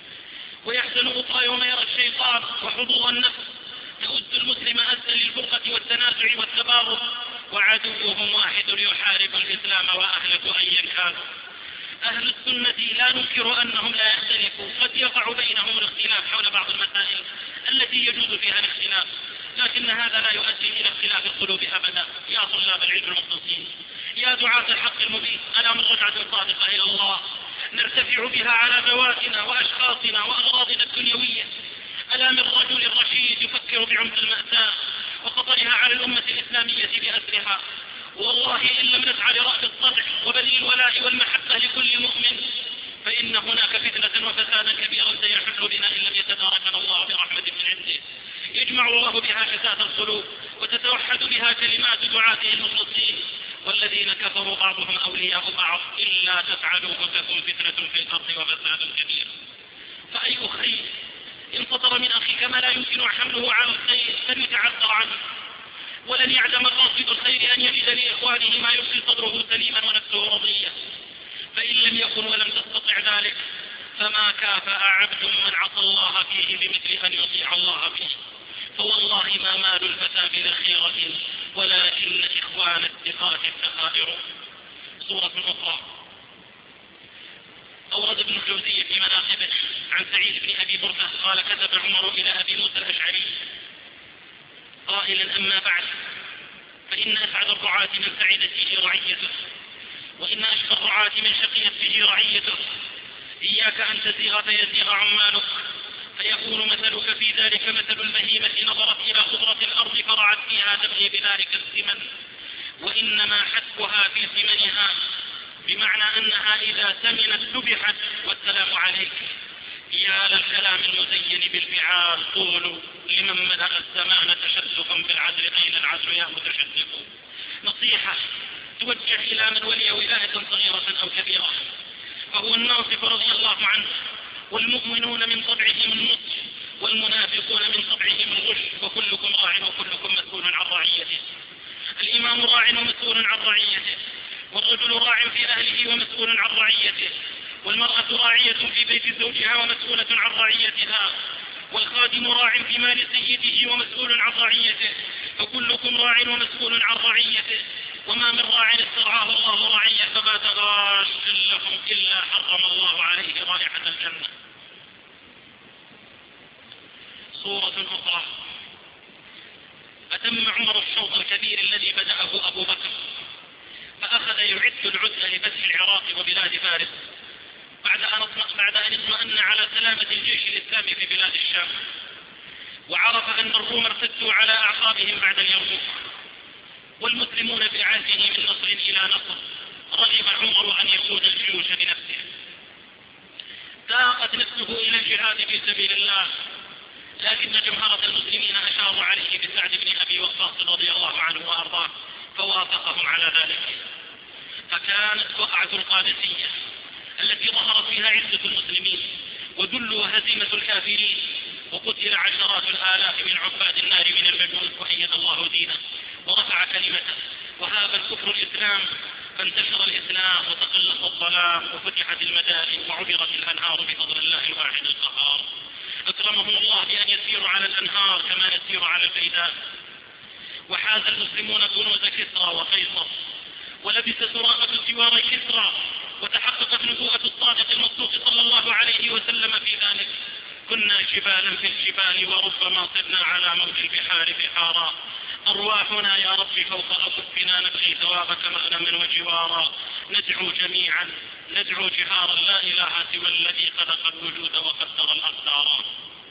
ويحزن أخرى يوم يرى الشيطان وحضور النفس تؤد المسلم أسا للفرقة والتنازع والتباغض، وعدوهم واحد يحارب الإسلام وأهله أيا كان. أهل السنة لا ننكر أنهم لا يختلفوا، قد يقع بينهم الاختلاف حول بعض المسائل التي يجوز فيها الاختلاف، لكن هذا لا يؤدي إلى اختلاف القلوب أبدا. يا طلاب العلم المخلصين، يا دعاة الحق المبين، ألا من رجعة صادقة إلى الله نرتفع بها على ذواتنا وأشخاصنا وأغراضنا الدنيوية، ألا من رجل رشيد يفكر بعمق المأساة وخطرها على الأمة الإسلامية بأسرها. والله إن لم نسعى لرأس الصدع وبذل الولاء والمحبة لكل مؤمن فإن هناك فتنة وفسادا كبيرا سيحل بنا إن لم يتداركنا الله برحمة من عنده، يجمع الله بها شتات القلوب وتتوحد بها كلمات دعاته المخلصين. والذين كفروا بعضهم أولياء بعض إلا تفعلوا فتكن فتنة في الأرض وفساد كبير. فأي خير إن صدر من أخيك ما لا يمكن حمله على الخير فليتعذر عنه، ولن يعدم قاصد الخير أن يجد لإخوانه ما يبقي صدره سليما ونفسه رضية. فإن لم يكن ولم تستطع ذلك فما كافأ عبد من عصى الله فيه بمثل أن يطيع الله فيه، فوالله ما مال الفتى بذخيرة ولكن إخوان الثقات التخائر. صورة أخرى أورد ابن الجوزي في مناقبه عن سعيد بن أبي برده قال: كتب عمر إلى أبي موسى الأشعري قائلا: أما بعد، فإن أسعد الرعاة من سعدت فيه رعيته، وإن أشقى الرعاة من شقيت فيه رعيته. إياك أن تزيغ فيزيغ عمالك، فيكون مثلك في ذلك مثل البهيمة نظرت إلى خضرة الأرض فرعت فيها تبغي بذلك الثمن، وإنما حسبها في ثمنها، بمعنى أنها إذا ثمنت ذبحت والسلام عليك. يا للكلام المزين بالفعال، قولوا لمن ملأ الزمان تشدقا في العدل أين العدل يا متشدق. نصيحة توجه إلى من ولي ولاية صغيرة أو كبيرة، فهو الناصف رضي الله عنه، والمؤمنون من طبعهم النصح، والمنافقون من طبعهم الغش، وكلكم راع وكلكم مسؤول عن رعيته. الإمام راع ومسؤول عن رعيته، والرجل راع في أهله ومسؤول عن رعيته، والمرأة راعية في بيت زوجها ومسؤولة عن رعيتها، والخادم راع في مال سيده ومسؤول عن رعيته، فكلكم راع ومسؤول عن رعيته. وما من راع استرعاه الله رعية فبات غاش لهم إلا حرم الله عليه رائحة الجنة. صورة أخرى: أتم عمر الشوط الكبير الذي بدأه أبو بكر، فأخذ يعد العدة لفتح العراق وبلاد فارس بعد أن اطمأن على سلامة الجيش الإسلامي في بلاد الشام، وعرف أن الروم ارتدوا على أعقابهم بعد اليرموك، والمسلمون في عهده من نصر إلى نصر. رغب عمر أن يقود الجيوش بنفسه، ضاقت نفسه إلى الجهاد في سبيل الله، لكن جمهرة المسلمين أشاروا عليه بسعد بن أبي وقاص رضي الله عنه وأرضاه، فوافقهم على ذلك. فكانت وقعة القادسية التي ظهرت فيها عزة المسلمين وذل وهزيمة الكافرين، وقتل عشرات الآلاف من عباد النار من المجوس، وأيد الله دينه ورفع كلمته، وهاب الكفر الإسلام، فانتشر الإسلام وتقلص الظلام، وفتحت المدائن وعبرت الأنهار بفضل الله الواحد القهار. أكرمهم الله بأن يسيروا على الأنهار كما يسير على البيداء. وحاز المسلمون كنوز كسرى وقيصر، ولبس سراقة سوار كسرى، وتحققت نبوءة الصادق المصدوق صلى الله عليه وسلم في ذلك: كنا جبالا في الجبال وربما صرنا على موج البحار بحارا، أرواحنا يا رب فوق أكفنا نبغي ثوابك مغنما وجوارا، ندعو جميعا ندعو جهارا لا إله سوى الذي خلق الوجود وقدر الأقدار.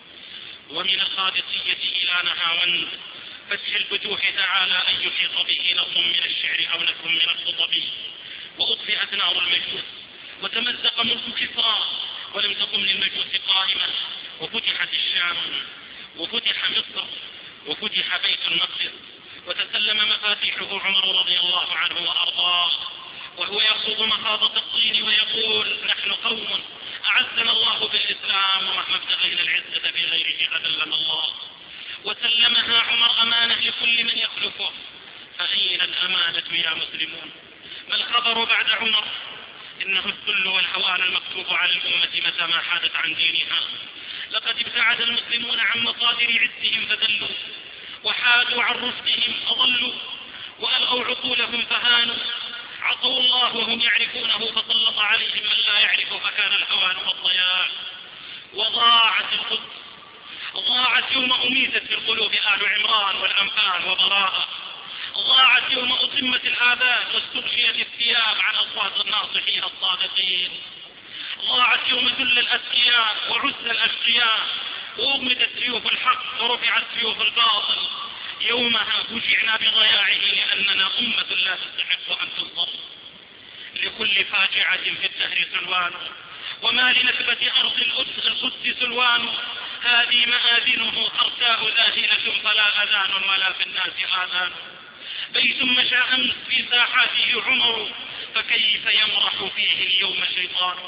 ومن القادسية إلى نهاوند فتح الفتوح تعالى أن يحيط به نظم من الشعر أو نثم من الخطب، وأطفئت نار المجوس، وتمزق ملك كسرى، ولم تقم للمجوس قائمة، وفتحت الشام، وفتح مصر، وفتح بيت المقدس، وتسلم مفاتيحه عمر رضي الله عنه وأرضاه، وهو يخوض مخاضة الطين ويقول: نحن قوم أعزنا الله بالإسلام، ومهما ابتغينا العزة في غيره أذلنا الله. وسلمها عمر أمانة لكل من يخلفه. فأين الأمانة يا مسلمون؟ ما الخبر بعد عمر؟ إنه الذل والهوان المكتوب على الأمة متى ما حادت عن دينها. لقد ابتعد المسلمون عن مصادر عزهم فذلوا، وحادوا عن رشدهم أضلوا، وألغوا عقولهم فهانوا، عصوا الله وهم يعرفونه فسلط عليهم من لا يعرف فكان الهوان والضياع. وضاعت القدس، ضاعت يوم أميتت في القلوب آل عمران والأنفال وبراءة، ضاعت يوم أتمت الآباء واستغشيت الثياب عن أصوات الناصحين الصادقين، ضاعت يوم ذل الأتقياء وعز الأشقياء، وأغمدت سيوف الحق ورفعت سيوف الباطل. يومها فجعنا بضياعه لأننا أمة لا تستحق أن تنصر. لكل فاجعة في الدهر سلوان، وما لنكبة أرض القدس سلوان، هذه مآذنه أرساه ذاهلة فلا أذان ولا في الناس آذان. بيت مشى أمس في ساحاته عمر، فكيف يمرح فيه اليوم شيطان.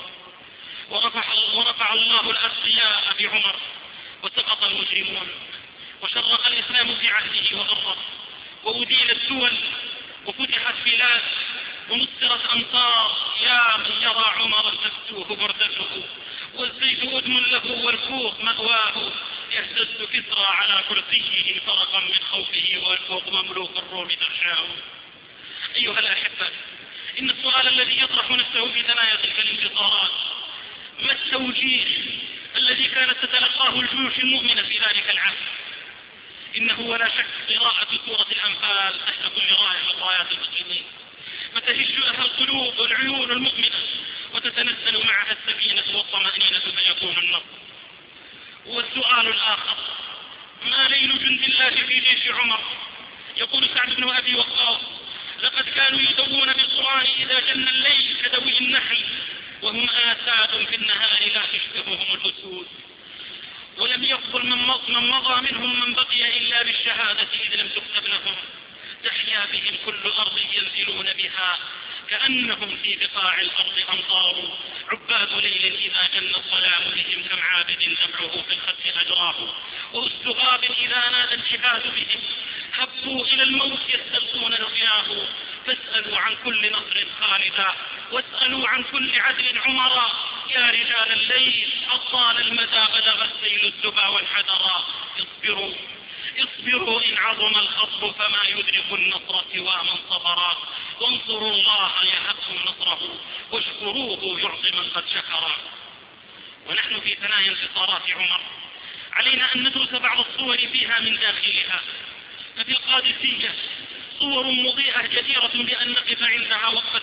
ورفع الله الأتقياء بعمر، وسقط المجرمون، وشرق الإسلام في عهده وغرب، وأديل الدول، وفتحت بلاد، ونصرت أمصار. يا من يرى عمر المفتوح بردته، والسيف أدم له والفوق مأواه، يهتز كسرى على كرسيه فرقا من خوفه، والفوق مملوك الروم تخشاه. أيها الأحبة، إن السؤال الذي يطرح نفسه في ثنايا تلك الانتصارات: ما التوجيه الذي كانت تتلقاه الجيوش المؤمنة في ذلك العهد؟ إنه ولا شك قراءة سورة الأنفال تحت كل راية من رايات المسلمين، فتهج لها القلوب والعيون المؤمنة، وتتنزل معها السكينة والطمأنينة فيكون النصر. والسؤال الآخر: ما ليل جند الله في جيش عمر؟ يقول سعد بن أبي وقاص: لقد كانوا يدوون بالقرآن إذا جن الليل كدوي النحل، وهم آساد في النهار لا تشبههم الأسود. ولم يفضل من مضى منهم من بقي إلا بالشهادة إذ لم تكتب لهم. تحيا بهم كل أرض ينزلون بها كأنهم في بقاع الأرض أمطار. عباد ليل إذا جن الظلام بهم كم عابد أمعه في الخد أجراه. وأسد غاب إذا نادى الجهاد بهم هبوا إلى الموت يستلقون رقياه. فاسألوا عن كل نصر خالدا واسألوا عن كل عدل عمرا. يا رجال الليل أطال المدى بلغ السيل الدبا والحدرا. اصبروا إن عظم الخطب فما يدرك النصر سوى من صبرا. وانصروا الله يهبكم نصره واشكروه يعطي من قد شكرا. ونحن في ثنايا انتصارات عمر علينا أن ندرس بعض الصور فيها من داخلها. ففي القادسية صور مضيئة جديرة بأن نقف عندها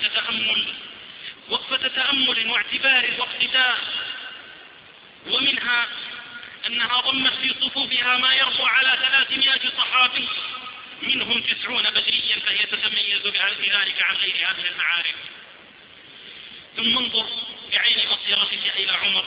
وقفة تأمل واعتبار واقتداء. ومنها أنها ضمت في صفوفها ما يربو على 300 صحابي منهم 90 بدريا، فهي تتميز بذلك عن غيرها من المعارف. ثم انظر بعين بصيرتك إلى عمر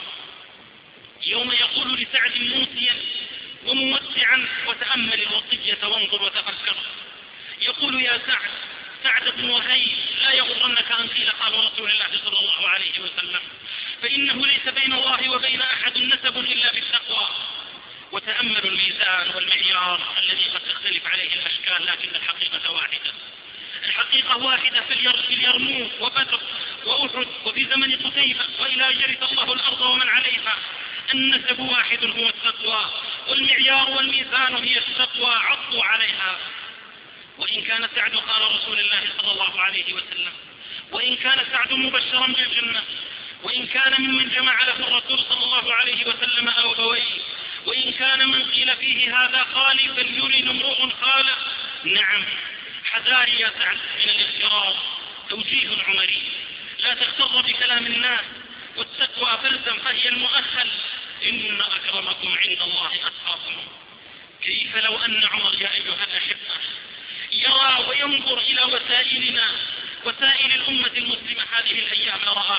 يوم يقول لسعد موسيا ومودعا، وتأمل الوصية وانظر وتفكر. يقول: يا سعد بن وهيب، لا يغرنك أن قيل قال رسول الله صلى الله عليه وسلم، فإنه ليس بين الله وبين أحد نسب إلا بالتقوى. وتأملوا الميزان والمعيار الذي قد تختلف عليه الأشكال، لكن الحقيقة واحدة. الحقيقة واحدة في اليرموك وبدر وأحد وفي زمن قتيبة وإلى يرث الله الأرض ومن عليها. النسب واحد هو التقوى، والمعيار والميزان هي التقوى، عضوا عليها. وإن كان سعد قال رسول الله صلى الله عليه وسلم، وإن كان سعد مبشرا بالجنة، وإن كان ممن جمع له الرسول صلى الله عليه وسلم أبويه، وإن كان من قيل فيه هذا خالي فليرد امرؤ خاله. نعم، حذار يا سعد من الاغترار. توجيه عمري: لا تغتر بكلام الناس، والتقوى فلزم فهي المؤهل. إن أكرمكم عند الله أتقاكم. كيف لو أن عمر يا أيها الأحبة يرى وينظر إلى وسائلنا، وسائل الأمة المسلمة هذه الأيام،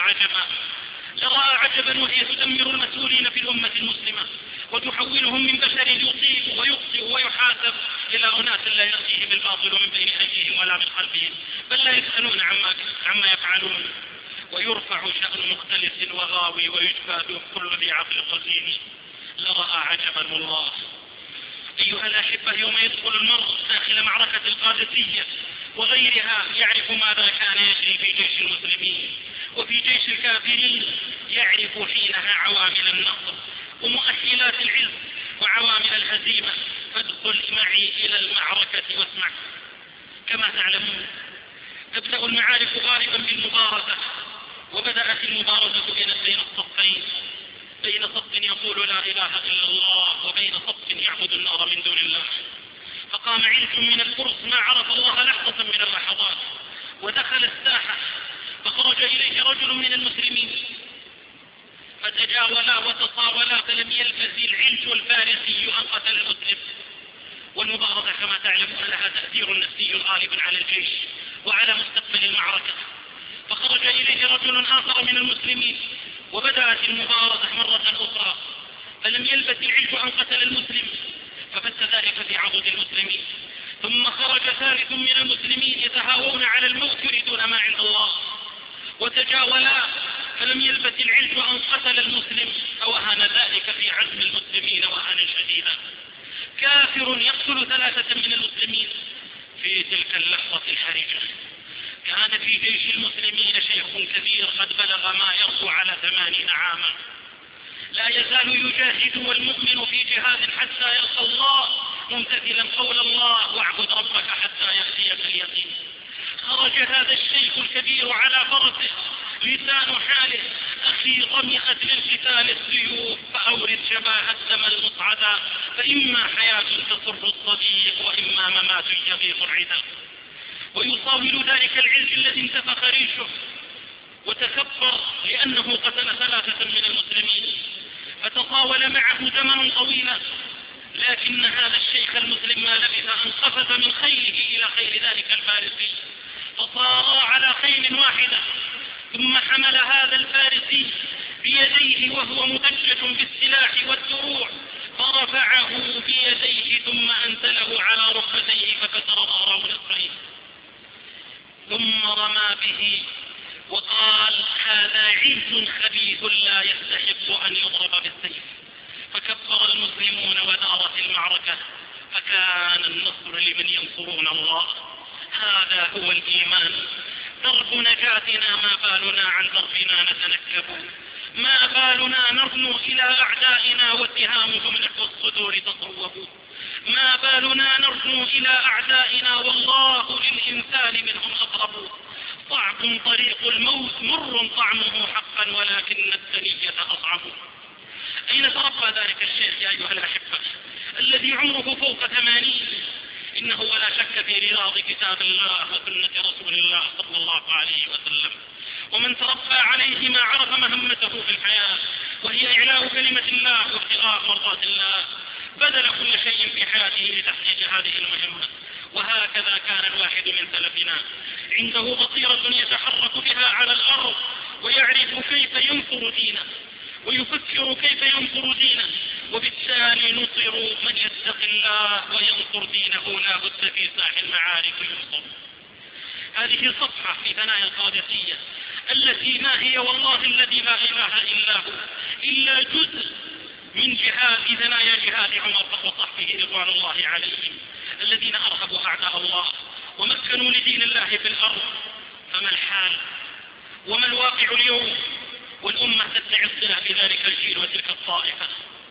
لرأى عجبا وهي تدمر المسؤولين في الأمة المسلمة وتحولهم من بشر يصيب ويخطئ ويحاسب إلى أناس لا يأتيهم الباطل من بين أيديهم ولا من خلفهم، بل لا يسألون عما يفعلون. ويرفع شأن مختلس وغاوي ويجفى كل ذي عقل قزين. لرأى عجبا والله. أيها الأحبة، يوم يدخل المرء داخل معركة القادسية وغيرها يعرف ماذا كان يجري في جيش المسلمين وفي جيش الكافرين، يعرف حينها عوامل النصر ومؤهلات العز وعوامل الهزيمة. فادخل معي إلى المعركة واسمع. كما تعلمون تبدأ المعارك غالبا بالمبارزة، وبدأت المبارزة بين الصفين، بين صف يقول لا إله إلا الله وبين صف يعبد النار من دون الله. فقام عيلة من الفرس ما عرف الله لحظة من اللحظات ودخل الساحة، فخرج إليه رجل من المسلمين فتجاولا وتصاولا، فلم يلبث العلج الفارسي أن قتل المسلم. والمبارزة كما تعلمون لها تأثير نفسي غالب على الجيش وعلى مستقبل المعركة. فخرج إليه رجل آخر من المسلمين وبدأت المبارزة مرة أخرى، فلم يلبث العلج أن قتل المسلم، فبث ذلك في عضد المسلمين. ثم خرج ثالث من المسلمين يتهاوون على الموت يريدون ما عند الله، وتجاولا، فلم يلبث العلج أن قتل المسلم، فوهن ذلك في عزم المسلمين وهنا شديدا. كافر يقتل 3 من المسلمين. في تلك اللحظة الحرجة كان في جيش المسلمين شيخ كبير قد بلغ ما يرضو على 80 عاما، لا يزال يجاهد والمؤمن في جهاد حتى يلقى الله، ممتثلا قول الله: واعبد ربك حتى يأتيك اليقين. خرج هذا الشيخ الكبير على فرسه، لسان حاله: أخي ضمئت للقتال السيوف، فأورد شباه الدم المصعدا، فإما حياة تصر الصديق وإما ممات يغيظ العدا. ويصاول ذلك العلج الذي انتفخ ريشه وتكبر لأنه قتل 3 من المسلمين، فتصاول معه زمنا طويلا. لكن هذا الشيخ المسلم ما لبث أن قفز من خيله إلى خيل ذلك الفارسي، فصارا على خيل واحدة، ثم حمل هذا الفارسي بيديه وهو مدجج بالسلاح والدروع، فرفعه بيديه ثم أنزله على ركبتيه فكسر ظهره نصفين، ثم رمى به وقال: هذا عز خبيث لا يستحق أن يضرب بالسيف. فكبر المسلمون ودارت المعركة، فكان النصر لمن ينصرون الله. هذا هو الإيمان. درب نجاتنا ما بالنا عن دربنا نتنكب، ما بالنا نرنو إلى أعدائنا واتهامهم نحو الصدور تصوب، ما بالنا نرنو إلى أعدائنا والله للإنسان منهم أقرب. صعب طريق الموت مر طعمه حقا ولكن الثنية أصعب. أين تربى ذلك الشيخ يا أيها الأحبة الذي عمره فوق 80؟ إنه ولا شك في رياض كتاب الله وسنة رسول الله صلى الله عليه وسلم. ومن تربى عليهما عرف مهمته في الحياة، وهي إعلاء كلمة الله وابتغاء مرضات الله، بذل كل شيء في حياته لتحقيق هذه المهمة. وهكذا كان الواحد من سلفنا عنده بصيرة يتحرك بها على الأرض، ويعرف كيف ينصر دينه ويفكر كيف ينصر دينه، وبالتالي نصر من يتقي الله وينصر دينه لا بد في ساح المعارك ينصر. هذه صفحة في ثنايا القادسية التي ما هي والله الذي لا إله إلا هو إلا جزء من جهاد ثنايا جهاد عمر وصحبه رضوان الله عليهم، الذين أرهبوا أعداء الله ومكنوا لدين الله في الأرض. فما الحال وما الواقع اليوم والأمة تدعي الصلة بذلك الجيل وتلك الطائفة؟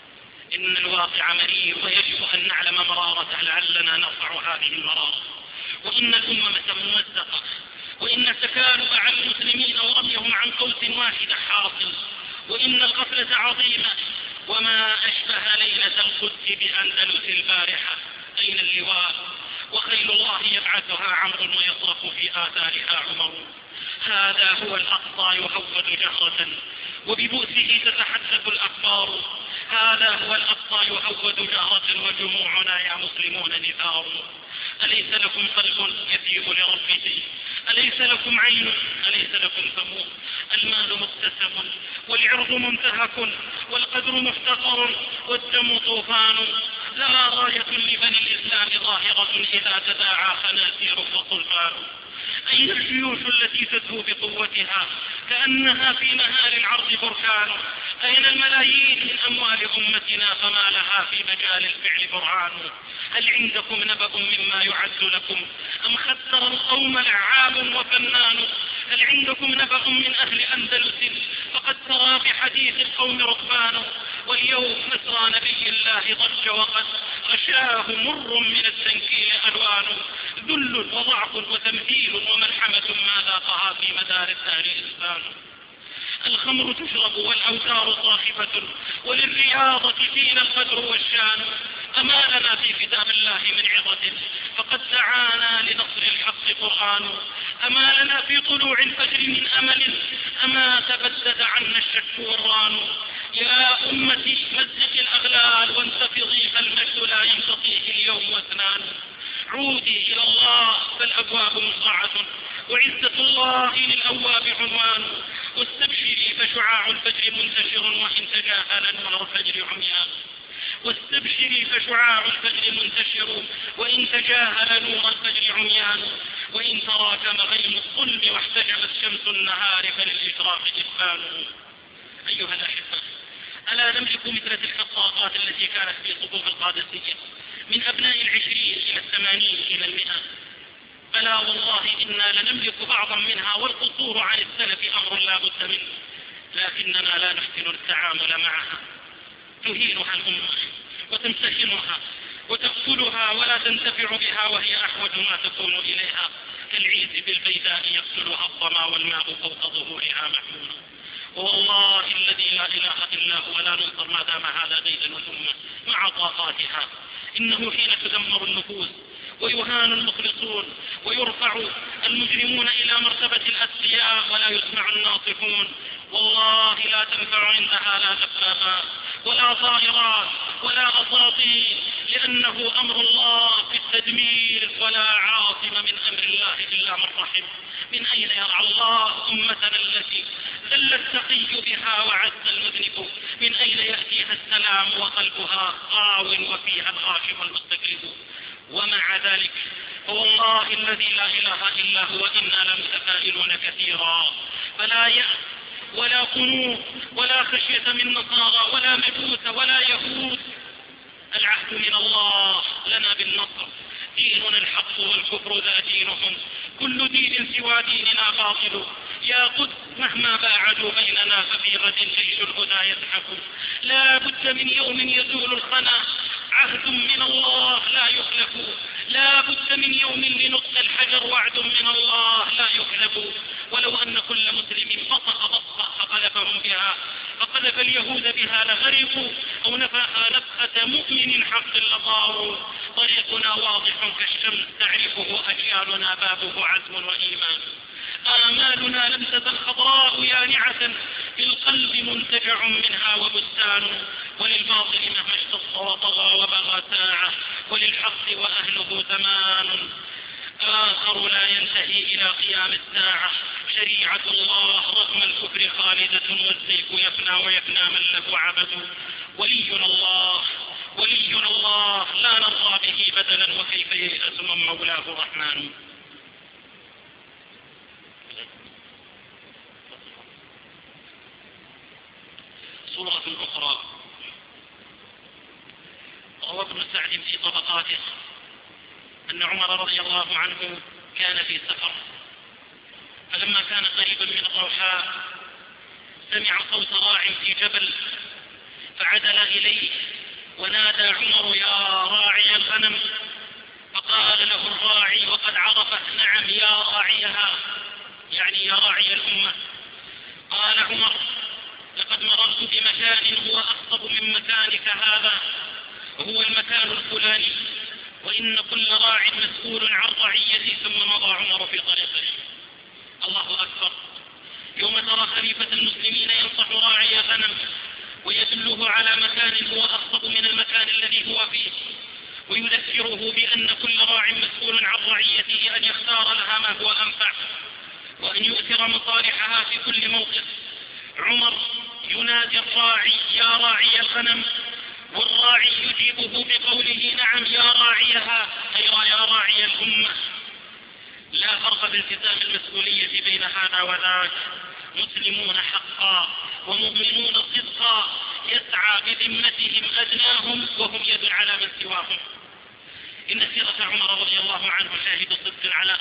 إن الواقع مرير ويجب أن نعلم مرارته لعلنا نرفع هذه المرارة. وإن الأمة ممزقة، وإن تكالب على المسلمين ورميهم عن قوس واحد حاصل، وإن الغفلة عظيمة. وما أشبه ليلة القدس بأندلس البارحة. أين اللواء وخيل الله يبعثها عمرو ويصرخ في آثارها عمر. هذا هو الأقصى يهود جهرة وببؤسه تتحدث الأخبار. هذا هو الأقصى يهود جهرة وجموعنا يا مسلمون نثار. أليس لكم قلب يثيب لربه؟ أليس لكم عين؟ أليس لكم فم؟ المال مكتسب والعرض منتهك والقدر مفتقر والدم طوفان. لا راية لبني الإسلام ظاهرة إذا تداعى خنازير وصلفان. أين الجيوش التي تدهو بقوتها كأنها في نهار العرض بركان؟ أين الملايين من أموال أمتنا فما لها في مجال الفعل برهان؟ هل عندكم نبأ مما يعد لكم أم خسر القوم لعاب وفنان؟ هل عندكم نبأ من أهل أندلس فقد سرى بحديث القوم ركبان؟ واليوم مسرى نبي الله ضج وقد غشاه مر من التنكيل ألوان. ذل وضعف وتمثيل وملحمة ما ذاقها في مدار الدهر إنسان. الخمر تشرب والأوتار صاخبة وللرياضة فينا القدر والشان. أما لنا في كتاب الله من عظة فقد دعانا لنصر الحق قرآن. أما لنا في طلوع الفجر من أمل أما تبدد عنا الشك والران. يا أمتي مزق الأغلال وانتفضي فالمجد لا ينقضيه اليوم واثنان. عودي إلى الله فالأبواب مصرعة وعزة الله للأواب عنوان. واستبشري فشعاع الفجر منتشر وإن تجاهل نور الفجر عميان. واستبشري فشعاع الفجر منتشر وإن تجاهل نور الفجر عميان. وإن تراكم غيم الظلم واحتجبت شمس النهار فللإشراق إسبان. أيها الأحبة ألا نملك مثل تلك الطاقات التي كانت في صفوف القادسية من أبناء 20 إلى 80 إلى 100؟ بلى والله إنا لنملك بعضا منها والقصور عن السلف أمر لا بد منه، لكننا لا نحسن التعامل معها. تهينها الأمة وتمتهنها وتقتلها ولا تنتفع بها وهي أحوج ما تكون إليها كالعيد بالبيداء يقتلها الظما والماء فوق ظهورها محمول. والله الذي لا إله إلا هو لا ننصر ما دام هذا بيد الأمة مع طاقاتها. إنه حين تدمر النفوس ويهان المخلصون ويرفع المجرمون إلى مرتبة الأسياء ولا يسمع الناصحون، والله لا تنفع عندها لا دبابات ولا طائرات ولا الأساطين، لأنه أمر الله في التدمير، ولا عاصم من أمر الله إلا من رحم. من أين يرعى الله أمتنا التي ذل التقي بها وعز المذنب؟ من أين يأتيها السلام وقلبها خاو وفيها الغاشم والمستكرب؟ ومع ذلك فوالله الذي لا إله إلا هو إنا لمتفائلون كثيرا. فلا يأس ولا قنوط ولا خشية من نصارى ولا مجوس ولا يهود. العهد من الله لنا بالنصر، ديننا الحق والكفر ذا دينهم، كل دين سوى ديننا باطل. يا قدس مهما باعدوا بيننا ففي غد جيش الهدى يزحف. لا بد من يوم يزول الخنا، عهد من الله لا يخلف. لا بد من يوم لنطق الحجر، وعد من الله لا يكذب. ولو أن كل مسلم بصق بصق فقذفهم بها، فقذف اليهود بها لغرقوا، أو نفخها نفخة مؤمن حق لطاروا. طريقنا واضح كالشمس تعرفه أجيالنا، بابه عزم وإيمان. آمالنا لم تزل خضراء يانعة، في القلب منتجع منها وبستان. وللباطل مهما اشتص وطغى وبغى ساعة، وللحق وأهله زمان آخر لا ينتهي إلى قيام الساعة. شريعة الله رغم الكفر خالدة، والزيف يفنى ويفنى من له عبد. ولينا الله ولينا الله لا نرضى به بدلا، وكيف ييأس من مولاه الرحمن. صورة أخرى. روى ابن سعد في طبقاته أن عمر رضي الله عنه كان في سفر، فلما كان قريبا من الروحاء سمع صوت راع في جبل، فعدل إليه ونادى عمر: يا راعي الغنم. فقال له الراعي وقد عرفه: نعم يا راعيها، يعني يا راعي الأمة. قال عمر: لقد مررت بمكان هو أخطب من مكانك هذا، وهو المكان الفلاني، وإن كل راع مسؤول عن رعيته. ثم مضى عمر في طريقه. الله أكبر. يوم ترى خليفة المسلمين ينصح راعي غنم ويدله على مكان هو أخطب من المكان الذي هو فيه، ويذكره بأن كل راع مسؤول عن رعيته، أن يختار لها ما هو أنفع، وأن يؤثر مصالحها في كل موقف. عمر ينادي الراعي: يا راعي الغنم، والراعي يجيبه بقوله: نعم يا راعيها، أي يا راعي الأمة. لا فرق بالتزام المسؤولية بين هذا وذاك. مسلمون حقا ومؤمنون صدقا، يسعى بذمتهم أدناهم وهم يد على من سواهم. إن سيرة عمر رضي الله عنه شاهد صدق على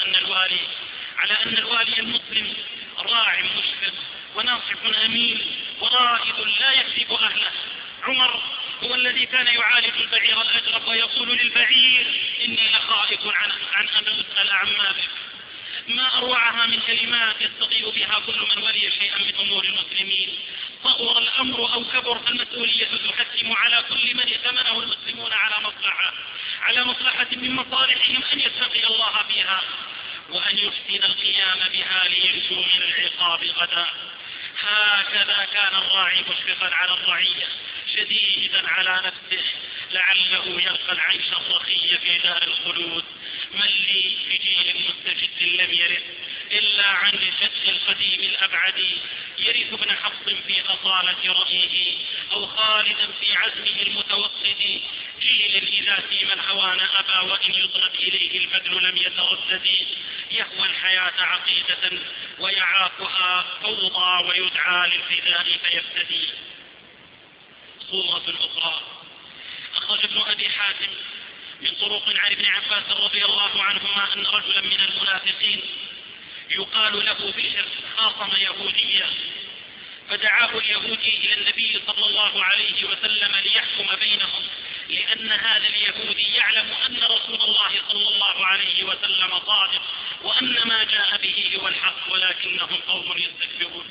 أن الوالي المسلم راع مشفق وناصح أمين ورائد لا يكذب أهله. عمر هو الذي كان يعالج البعير الأجرب ويقول للبعير: إني لخائف عن أن أسأل عن مالك. ما أروعها من كلمات يستطيع بها كل من ولي شيئا من أمور المسلمين. صغر الأمر أو كبر، فالمسؤولية تحتم على كل من ائتمنه المسلمون على مصلحة من مصالحهم أن يتقي الله فيها، وأن يحسن القيام بها ليرجو من العقاب غدا. هكذا كان الراعي مشفقا على الرعية، شديدا على نفسه، لعله يلقى العيش الرخي في دار الخلود. من لي في جيل مستجد لم يرث إلا عن الجد القديم الأبعد، يرث ابن حفص في أصالة رأيه، أو خالدا في عزمه المتوسط. جيل إذا سيم الهوان أبى، وإن يطلب إليه البذل لم يتردد. يهوى الحياة عقيدة ويعاقها فوضى، ويدعى للفداء فيفتدي. صورة أخرى. أخرج ابن أبي حاتم من طرق عن ابن عباس رضي الله عنهما أن رجلا من المنافقين يقال له بشر خاصم يهوديا، فدعاه اليهودي إلى النبي صلى الله عليه وسلم ليحكم بينهم، لأن هذا اليهودي يعلم أن رسول الله صلى الله عليه وسلم صادق، وأن ما جاء به هو الحق، ولكنهم قوم يستكبرون.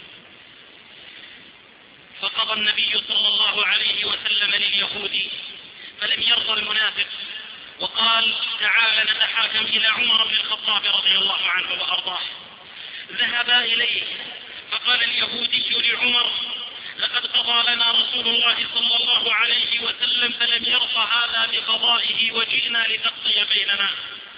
فقضى النبي صلى الله عليه وسلم لليهودي، فلم يرضى المنافق، وقال: تعال نتحاكم إلى عمر بن الخطاب رضي الله عنه وأرضاه. ذهبا إليه، فقال اليهودي لعمر: لقد قضى لنا رسول الله صلى الله عليه وسلم فلم يرضى أمرنا بقضائه وجئنا لتقضي بيننا.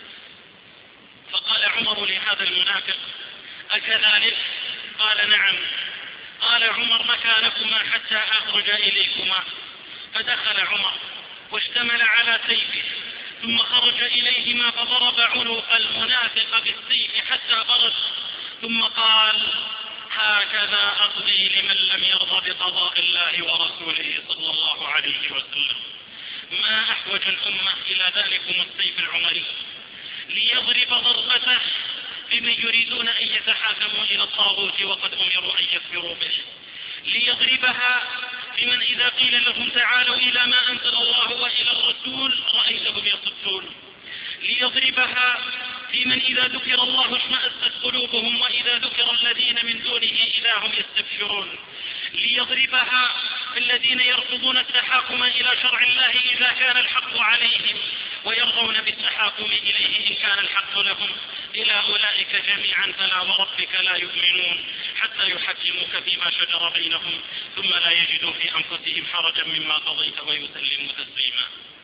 فقال عمر لهذا المنافق: أكذلك؟ قال: نعم. قال عمر: مكانكما حتى أخرج إليكما. فدخل عمر واشتمل على سيفه، ثم خرج إليهما فضرب عنق المنافق بالسيف حتى برد، ثم قال: هكذا أقضي لمن لم يرضى بقضاء الله ورسوله صلى الله عليه وسلم. ما أحوج الأمة إلى ذلكم السيف العمري ليضرب ضربته بمن يريدون أن يتحاكموا إلى الطاغوت وقد أمروا أن يكفروا به، ليضربها بمن إذا قيل لهم تعالوا إلى ما أنزل الله وإلى الرسول رأيتهم يصدون، ليضربها في من إذا ذكر الله اشمأزت قلوبهم وإذا ذكر الذين من دونه إذا هم يستبشرون، ليضربها في الذين يرفضون التحاكم إلى شرع الله إذا كان الحق عليهم ويرضون بالتحاكم إليه إن كان الحق لهم، إلى أولئك جميعا فلا وربك لا يؤمنون حتى يحكموك فيما شجر بينهم ثم لا يجدوا في أنفسهم حرجا مما قضيت ويسلموا تسليما.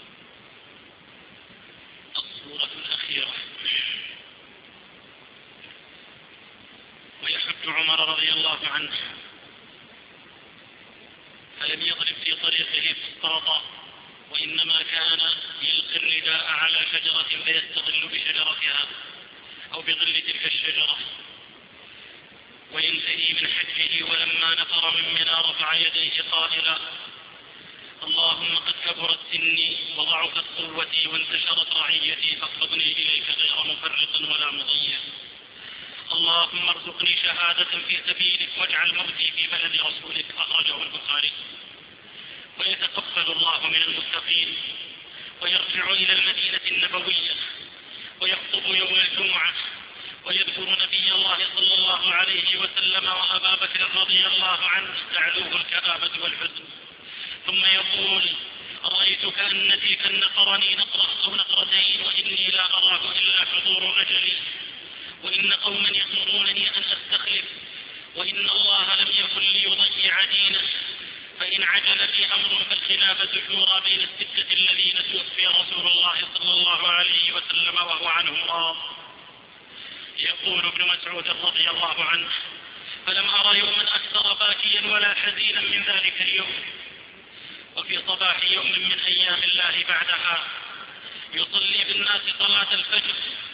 الصورة الأخيرة: ويحج عمر رضي الله عنه فلم يضرب في طريقه فاسترضى، وإنما كان يلقي الرداء على شجرة فيستظل بشجرتها أو بظل تلك الشجرة وينتهي من حجه، ولما نفر من منى رفع يديه قائلا: اللهم قد كبرت سني وضعفت قوتي وانتشرت رعيتي فاقبضني إليك غير مفرط ولا مضيع. اللهم ارزقني شهادة في سبيلك واجعل موتي في بلد رسولك. أخرجه البخاري. ويتقبل الله من المتقين ويرجع إلى المدينة النبوية ويخطب يوم الجمعة ويذكر نبي الله صلى الله عليه وسلم وأبا بكر رضي الله عنه تعلوه الكآبة والحزن، ثم يقول: رأيت كأن تلك النقرني نقرة أو نقرتين وإني لا أراه إلا حضور أجلي، وإن قوما يأمرونني أن أستخلف، وإن الله لم يكن ليضيع دينه، فإن عجل في أمر فالخلافة شورى بين الستة الذين توفي رسول الله صلى الله عليه وسلم وهو عنهم راض. يقول ابن مسعود رضي الله عنه: فلم أرى يوما أكثر باكيا ولا حزينا من ذلك اليوم. وفي صباح يوم من أيام الله بعدها يصلي بالناس صلاة الفجر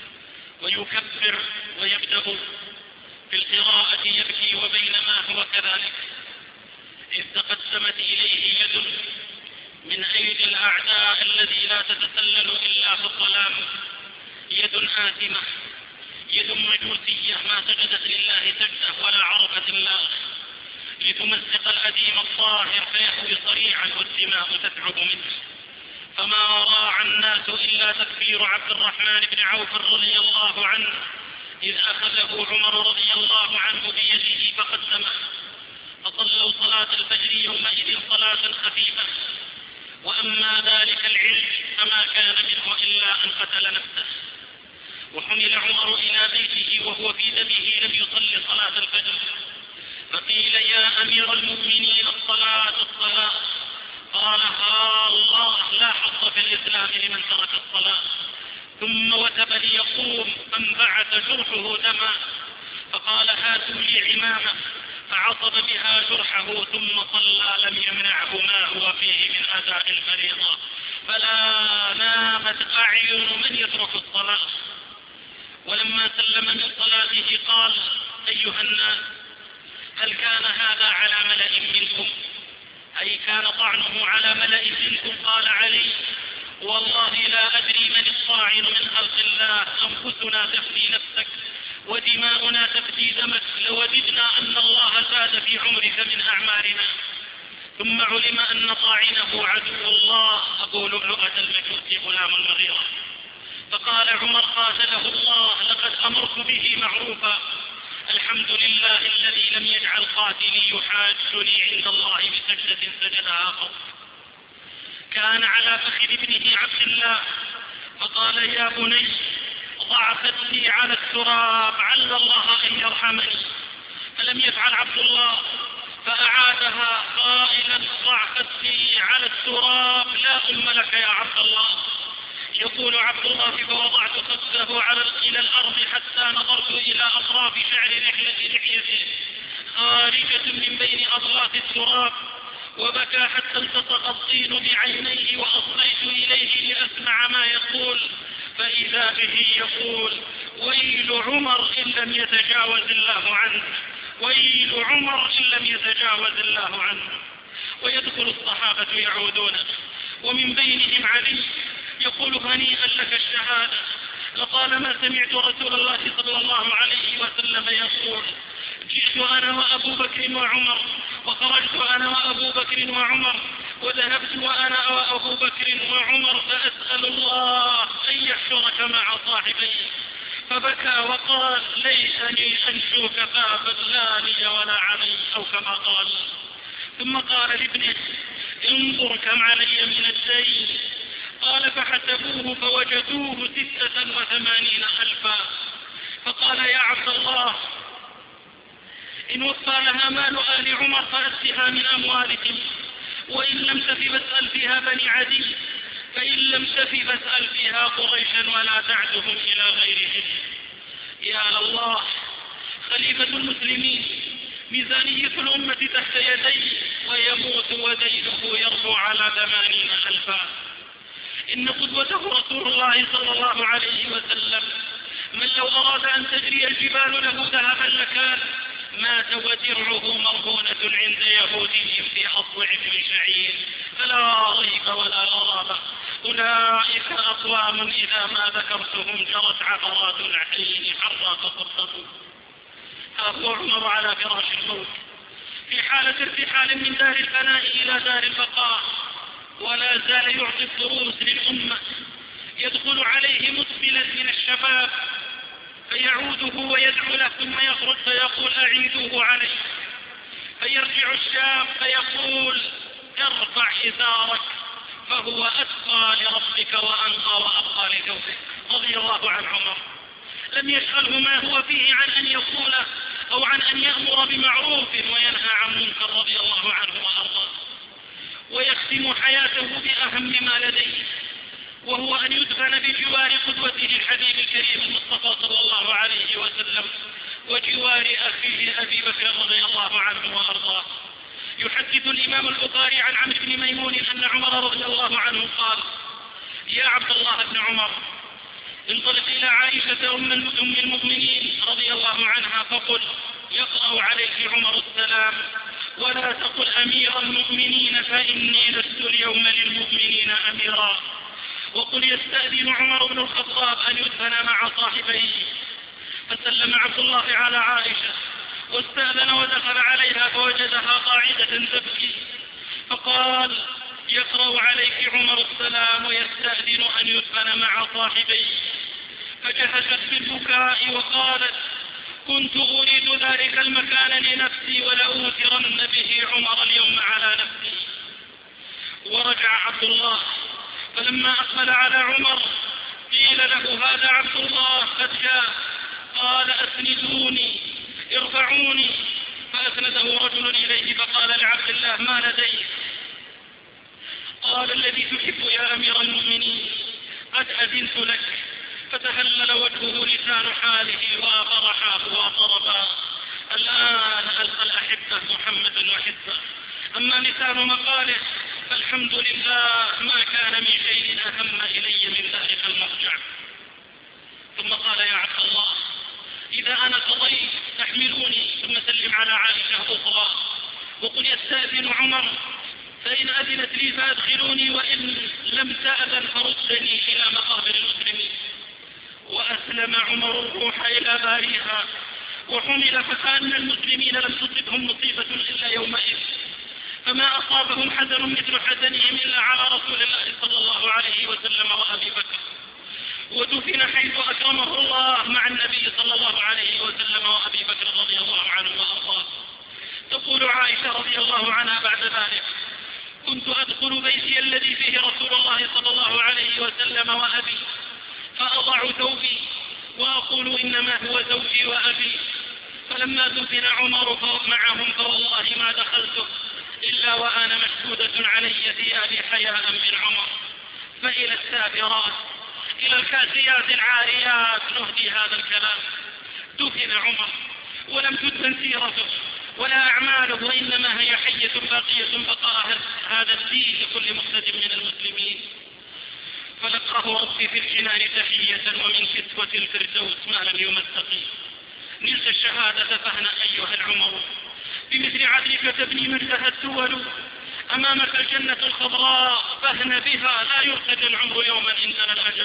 ويكبر ويبدأ في القراءة يبكي، وبينما هو كذلك إذ تقدمت إليه يد من أيدي الأعداء الذي لا تتسلل إلا في الظلام، يد آثمة، يد مجوسية ما سجدت لله سجدة ولا عرفت الله، لتمزق الأديم الظاهر فيهوي صريعا والدماء تتعب منه. فما راعى الناس إلا تكبير عبد الرحمن بن عوف رضي الله عنه إذ أخذه عمر رضي الله عنه بيده فقدمه، فصلوا صلاة الفجر يومئذ صلاة خفيفة. وأما ذلك العلم فما كان منه إلا أن قتل نفسه. وحمل عمر إلى بيته وهو في دمه لم يصلي صلاة الفجر، فقيل: يا أمير المؤمنين الصلاة. قال: الله لا حظ في الإسلام لمن ترك الصلاة. ثم وثب ليقوم فانبعث جرحه دما، فقال: هاتوا لي عمامة، فعصب بها جرحه ثم صلى لم يمنعه ما هو فيه من أداء الفريضة، فلا نامت أعين من يترك الصلاة. ولما سلم من صلاته قال: أيها الناس، هل كان هذا على ملأ منكم؟ أي كان طعنه على ملأ منكم؟ قال علي: والله لا أدري من الطاعن من خلق الله، أنفسنا تفدي نفسك ودماؤنا تفدي دمك، لوددنا أن الله زاد في عمرك من أعمارنا. ثم علم أن طاعنه عدو الله أبو لؤلؤة المجوسي غلام المغيرة، فقال عمر: قاتله الله، لقد أمرت به معروفا، الحمد لله الذي لم يجعل قاتلي يحاجني عند الله بسجدة سجدها قط. كان على فخذ ابنه عبد الله فقال: يا بني، ضع خدي على التراب عل الله أن يرحمني. فلم يفعل عبد الله، فأعادها قائلا ضع خدي على التراب لا أم لك يا عبد الله. يقول عبد الله فوضعت خده إلى الأرض حتى نظرت إلى أطراف شعر لحيته خارجة من بين أضلاف التراب، وبكى حتى التصق الطين بعينيه، وأصغيت إليه لأسمع ما يقول، فإذا به يقول: ويل عمر إن لم يتجاوز الله عنه، ويل عمر إن لم يتجاوز الله عنه. ويدخل الصحابة يعودون، ومن بينهم علي يقول: هنيئا لك الشهادة، لطالما سمعت رسول الله صلى الله عليه وسلم يقول: جئت أنا وأبو بكر وعمر، وخرجت أنا وأبو بكر وعمر، وذهبت وأنا وأبو بكر وعمر، فأسأل الله أن يحشرك مع صاحبي. فبكى وقال: ليسني أنشوك بابا لا لي ولا علي، أو كما قال. ثم قال لابنه: انظر كم علي من الدين. قال: فحسبوه فوجدوه 86,000. فقال: يا عبد الله، إن وفى لها مال آل عمر فأسها من أموالهم، وإن لم تف فاسأل فيها بني عدي، فإن لم تف فاسأل فيها قريشا ولا تعدهم إلى غيرهم. يا الله، خليفة المسلمين، ميزانية الأمة تحت يديه، ويموت ودينه يرفع على 80,000. إن قدوته رسول الله صلى الله عليه وسلم، من لو أراد أن تجري الجبال له ذهبا لكان، مات ودرعه مرهونة عند يهودي في أصوع من شعير. فلا ريب ولا غرابة، أولئك أقوام إذا ما ذكرتهم جرت عبرات العين حرى تصدقوا. ها هو عمر على فراش الموت، في حالة ارتحال من دار الفناء إلى دار البقاء، ولا زال يعطي الدروس للأمة. يدخل عليه مسبلا من الشباب فيعوده ويدعو له، ثم يخرج فيقول: أعيدوه عليه. فيرجع الشاب فيقول: ارفع إزارك، فهو أتقى لربك وأنقى وأبقى لجوفك. رضي الله عن عمر، لم يشغله ما هو فيه عن أن يقول أو عن أن يأمر بمعروف وينهى عن منكر، رضي الله عنه وأرضاه. ويختم حياته بأهم ما لديه، وهو أن يدفن بجوار قدوته الحبيب الكريم المصطفى صلى الله عليه وسلم، وجوار أخيه أبي بكر رضي الله عنه وأرضاه. يحدث الإمام البخاري عن عمرو بن ميمون أن عمر رضي الله عنه قال: يا عبد الله بن عمر، انطلق إلى عائشة أم المؤمنين رضي الله عنها فقل: يقرأ عليك عمر السلام، ولا تقل أمير المؤمنين فإني لست اليوم للمؤمنين أميرا. وقل: يستأذن عمر بن الخطاب أن يدفن مع صاحبيه. فسلم عبد الله على عائشة واستأذن ودخل عليها فوجدها قاعدة تبكي، فقال: يقرأ عليك عمر السلام ويستأذن أن يدفن مع صاحبيه. فجهشت بالبكاء وقالت: كنت أريد ذلك المكان لنفسي ولأوثرن به عمر اليوم على نفسي. ورجع عبد الله، فلما أقبل على عمر قيل له: هذا عبد الله قد جاء. قال: أسندوني، ارفعوني. فأسنده رجل إليه فقال لعبد الله: ما لديك؟ قال: الذي تحب يا أمير المؤمنين، قد أذنت لك. فتهلل وجهه لسان حاله وفرحاه وطربا: الآن ألقى الأحبة محمدا وحبه. أما لسان مقاله فالحمد لله، ما كان من شيء أهم إلي من ذلك المرجع. ثم قال: يا عبد الله، إذا أنا قضيت تحملوني. ثم سلم على عائشة أخرى وقل: يستأذن عمر، فإن أذنت لي فأدخلوني، وإن لم تأذن فردني إلى مقابر المسلمين. وأسلم عمر الروح إلى باريها وحمل، فكأن المسلمين لم تصبهم مصيبة إلا يومئذ، فما أصابهم حزن مثل حزنهم إلا على رسول الله صلى الله عليه وسلم وأبي بكر. ودفن حيث أكرمه الله مع النبي صلى الله عليه وسلم وأبي بكر رضي الله عنه وأرضاه. تقول عائشة رضي الله عنها بعد ذلك: كنت أدخل بيتي الذي فيه رسول الله صلى الله عليه وسلم وأبي، فأضع ثوبي وأقول: إنما هو زوجي وأبي. فلما دفن عمر معهم فوالله ما دخلته إلا وأنا مشدودة علي ثيابي حياء من عمر. فإلى السافرات إلى الكاسيات العاريات نهدي هذا الكلام. دفن عمر ولم تدفن سيرته ولا أعماله، وإنما هي حية باقية بقاء هذا الدين لكل مقتد من المسلمين. فلقاه ربي في الجنان تحية ومن كسوة الفردوس ما لم يمسقي. نلت الشهادة فهنا أيها العمر، بمثل عدلك تبني منتهى الدول. أمامك الجنة الخضراء فهن بها، لا يرتجى العمر يوما إن أنا الأجل.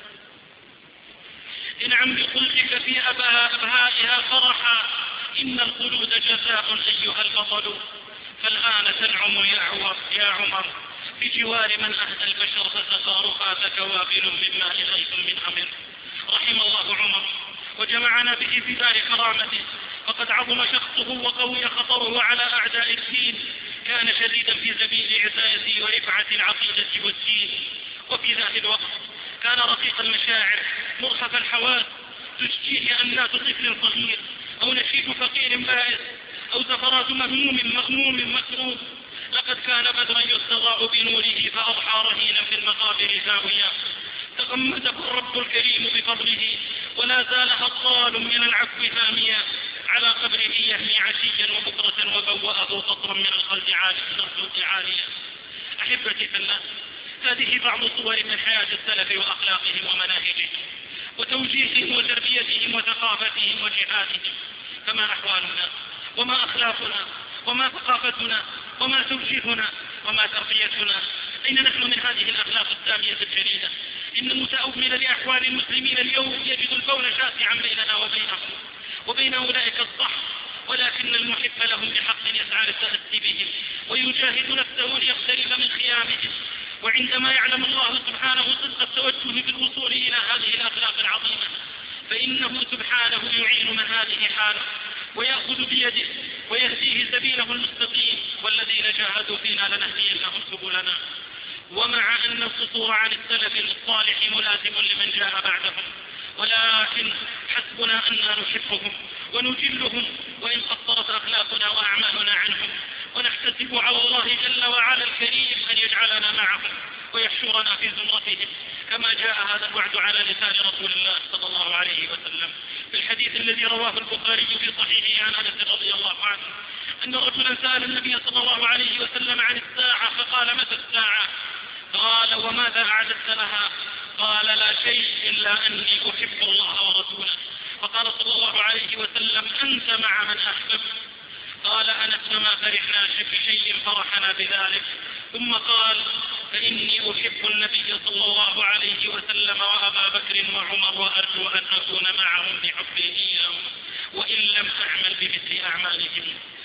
انعم بخلقك في أبهائها فرحا، إن الخلود جزاء أيها البطل. فالآن تنعم يا عمر بجوار من أهدى البشر، فتفارقاتك واقل من ماء غيث من أمر. رحم الله عمر وجمعنا به في دار كرامته، فقد عظم شخصه وقوي خطره على أعداء الدين. كان شديدا في سبيل عزاية ورفعة العقيدة والدين، وفي ذات الوقت كان رقيق المشاعر مرخف الحواس، تشجيه أنات طفل صغير أو نشيد فقير بائس أو زفرات مغموم مكروب. لقد كان بدرا يستضاء بنوره فأضحى رهينا في المقابر زاوية، تغمده الرب الكريم بفضله، ولا زال هطال من العفو ثاميا على قبره يهمي عشيا وبكرة، وبوأه قطرا من الخلد عاليا. أحبتي في الله، هذه بعض صور من حياة السلف وأخلاقهم ومناهجهم وتوجيههم وتربيتهم وثقافتهم وجهادهم. فما أحوالنا وما أخلاقنا وما ثقافتنا وما توجيهنا وما تربيتنا؟ أين نحن من هذه الأخلاق السامية الجليلة؟ إن المتأمل لأحوال المسلمين اليوم يجد الكون شاسعا بيننا وبين أولئك الصح، ولكن المحب لهم بحق يسعى للتأسي بهم ويجاهد نفسه ليختلف من خيامهم. وعندما يعلم الله سبحانه صدق التوجه بالوصول إلى هذه الأخلاق العظيمة، فإنه سبحانه يعين من هذه حاله ويأخذ بيده ويهديه سبيله المستقيم. والذين جاهدوا فينا لنهدينهم سبلنا. ومع أن القصور عن السلف الصالح ملازم لمن جاء بعدهم، ولكن حسبنا أننا نحبهم ونجلهم وإن قصرت أخلاقنا وأعمالنا عنهم، ونحتسب على الله جل وعلا الكريم أن يجعلنا معهم ويحشرنا في زمرتهم، كما جاء هذا الوعد على لسان رسول الله صلى الله عليه وسلم في الحديث الذي رواه البخاري في صحيحه عن أنس رضي الله عنه أن رجلا سأل النبي صلى الله عليه وسلم عن الساعة، فقال: متى الساعة؟ قال: وماذا أعددت لها؟ قال: لا شيء إلا أني أحب الله ورسوله. فقال صلى الله عليه وسلم: أنت مع من أحببت؟ قال: أنس فما فرحنا بشيء فرحنا بذلك. ثم قال: فإني أحب النبي صلى الله عليه وسلم وأبا بكر وعمر، وأرجو أن أكون معهم بحبه إياهم وإن لم أعمل بمثل أعمالهم.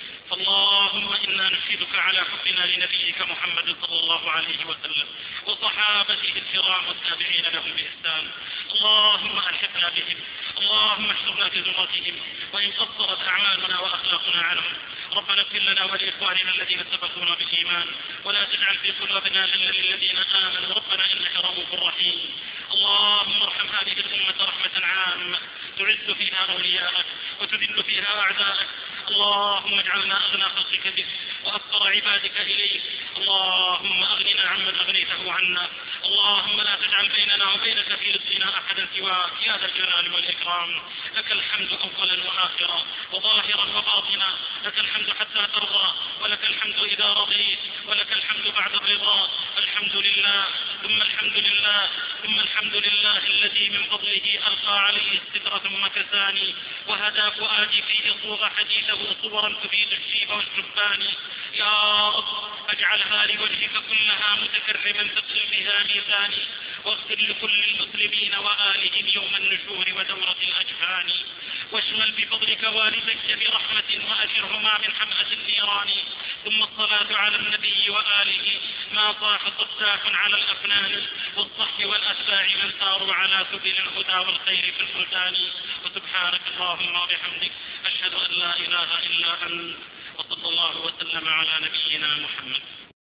فاللهم إنا نشهدك على حبنا لنبيك محمد صلى الله عليه وسلم وصحابته الكرام والتابعين لهم بإحسان. اللهم أحبنا بهم، اللهم احشرنا في زمرتهم وإن قصرت أعمالنا وأخلاقنا عنهم. ربنا اغفر لنا ولإخواننا الذين سبقونا بالإيمان، ولا تجعل في قلوبنا غلا للذين آمنوا ربنا إنك رؤوف رحيم. اللهم ارحم هذه الأمة رحمة عامة تعز فيها أولياءك وتذل فيها أعداءك. اللهم اجعلنا أغنى خلقك بك وأفقر عبادك إليك. اللهم أغننا عمن أغنيته عنا. اللهم لا تجعل بيننا وبينك في رزقنا أحدا سواك يا ذا الجلال والإكرام. لك الحمد أولا وآخرا وظاهرا وباطنا، لك الحمد حتى ترضى، ولك الحمد إذا رضيت، ولك الحمد بعد الرضا. الحمد لله ثم الحمد لله ثم الحمد لله الذي من فضله ألقى عليه الستر ثم كساني، وهدى فؤادي فيه صوغ حديثه صورا تفيد الشيب والشبان. يا رب اجعلها لوجهك كلها متكرما تقل بها ميزاني، واغفر لكل المسلمين وآلهم يوم النشور ودورة الأجفان. واشمل بفضلك والديك برحمة وأجرهما من حمأة النيران. ثم الصلاة على النبي وآله ما صاح صداح على الأفنان، والصح والأتباع من ساروا على سبيل الهدى والخير في البلدان. وسبحانك اللهم وبحمدك أشهد أن لا إله إلا أنت، وصلى الله وسلم على نبينا محمد.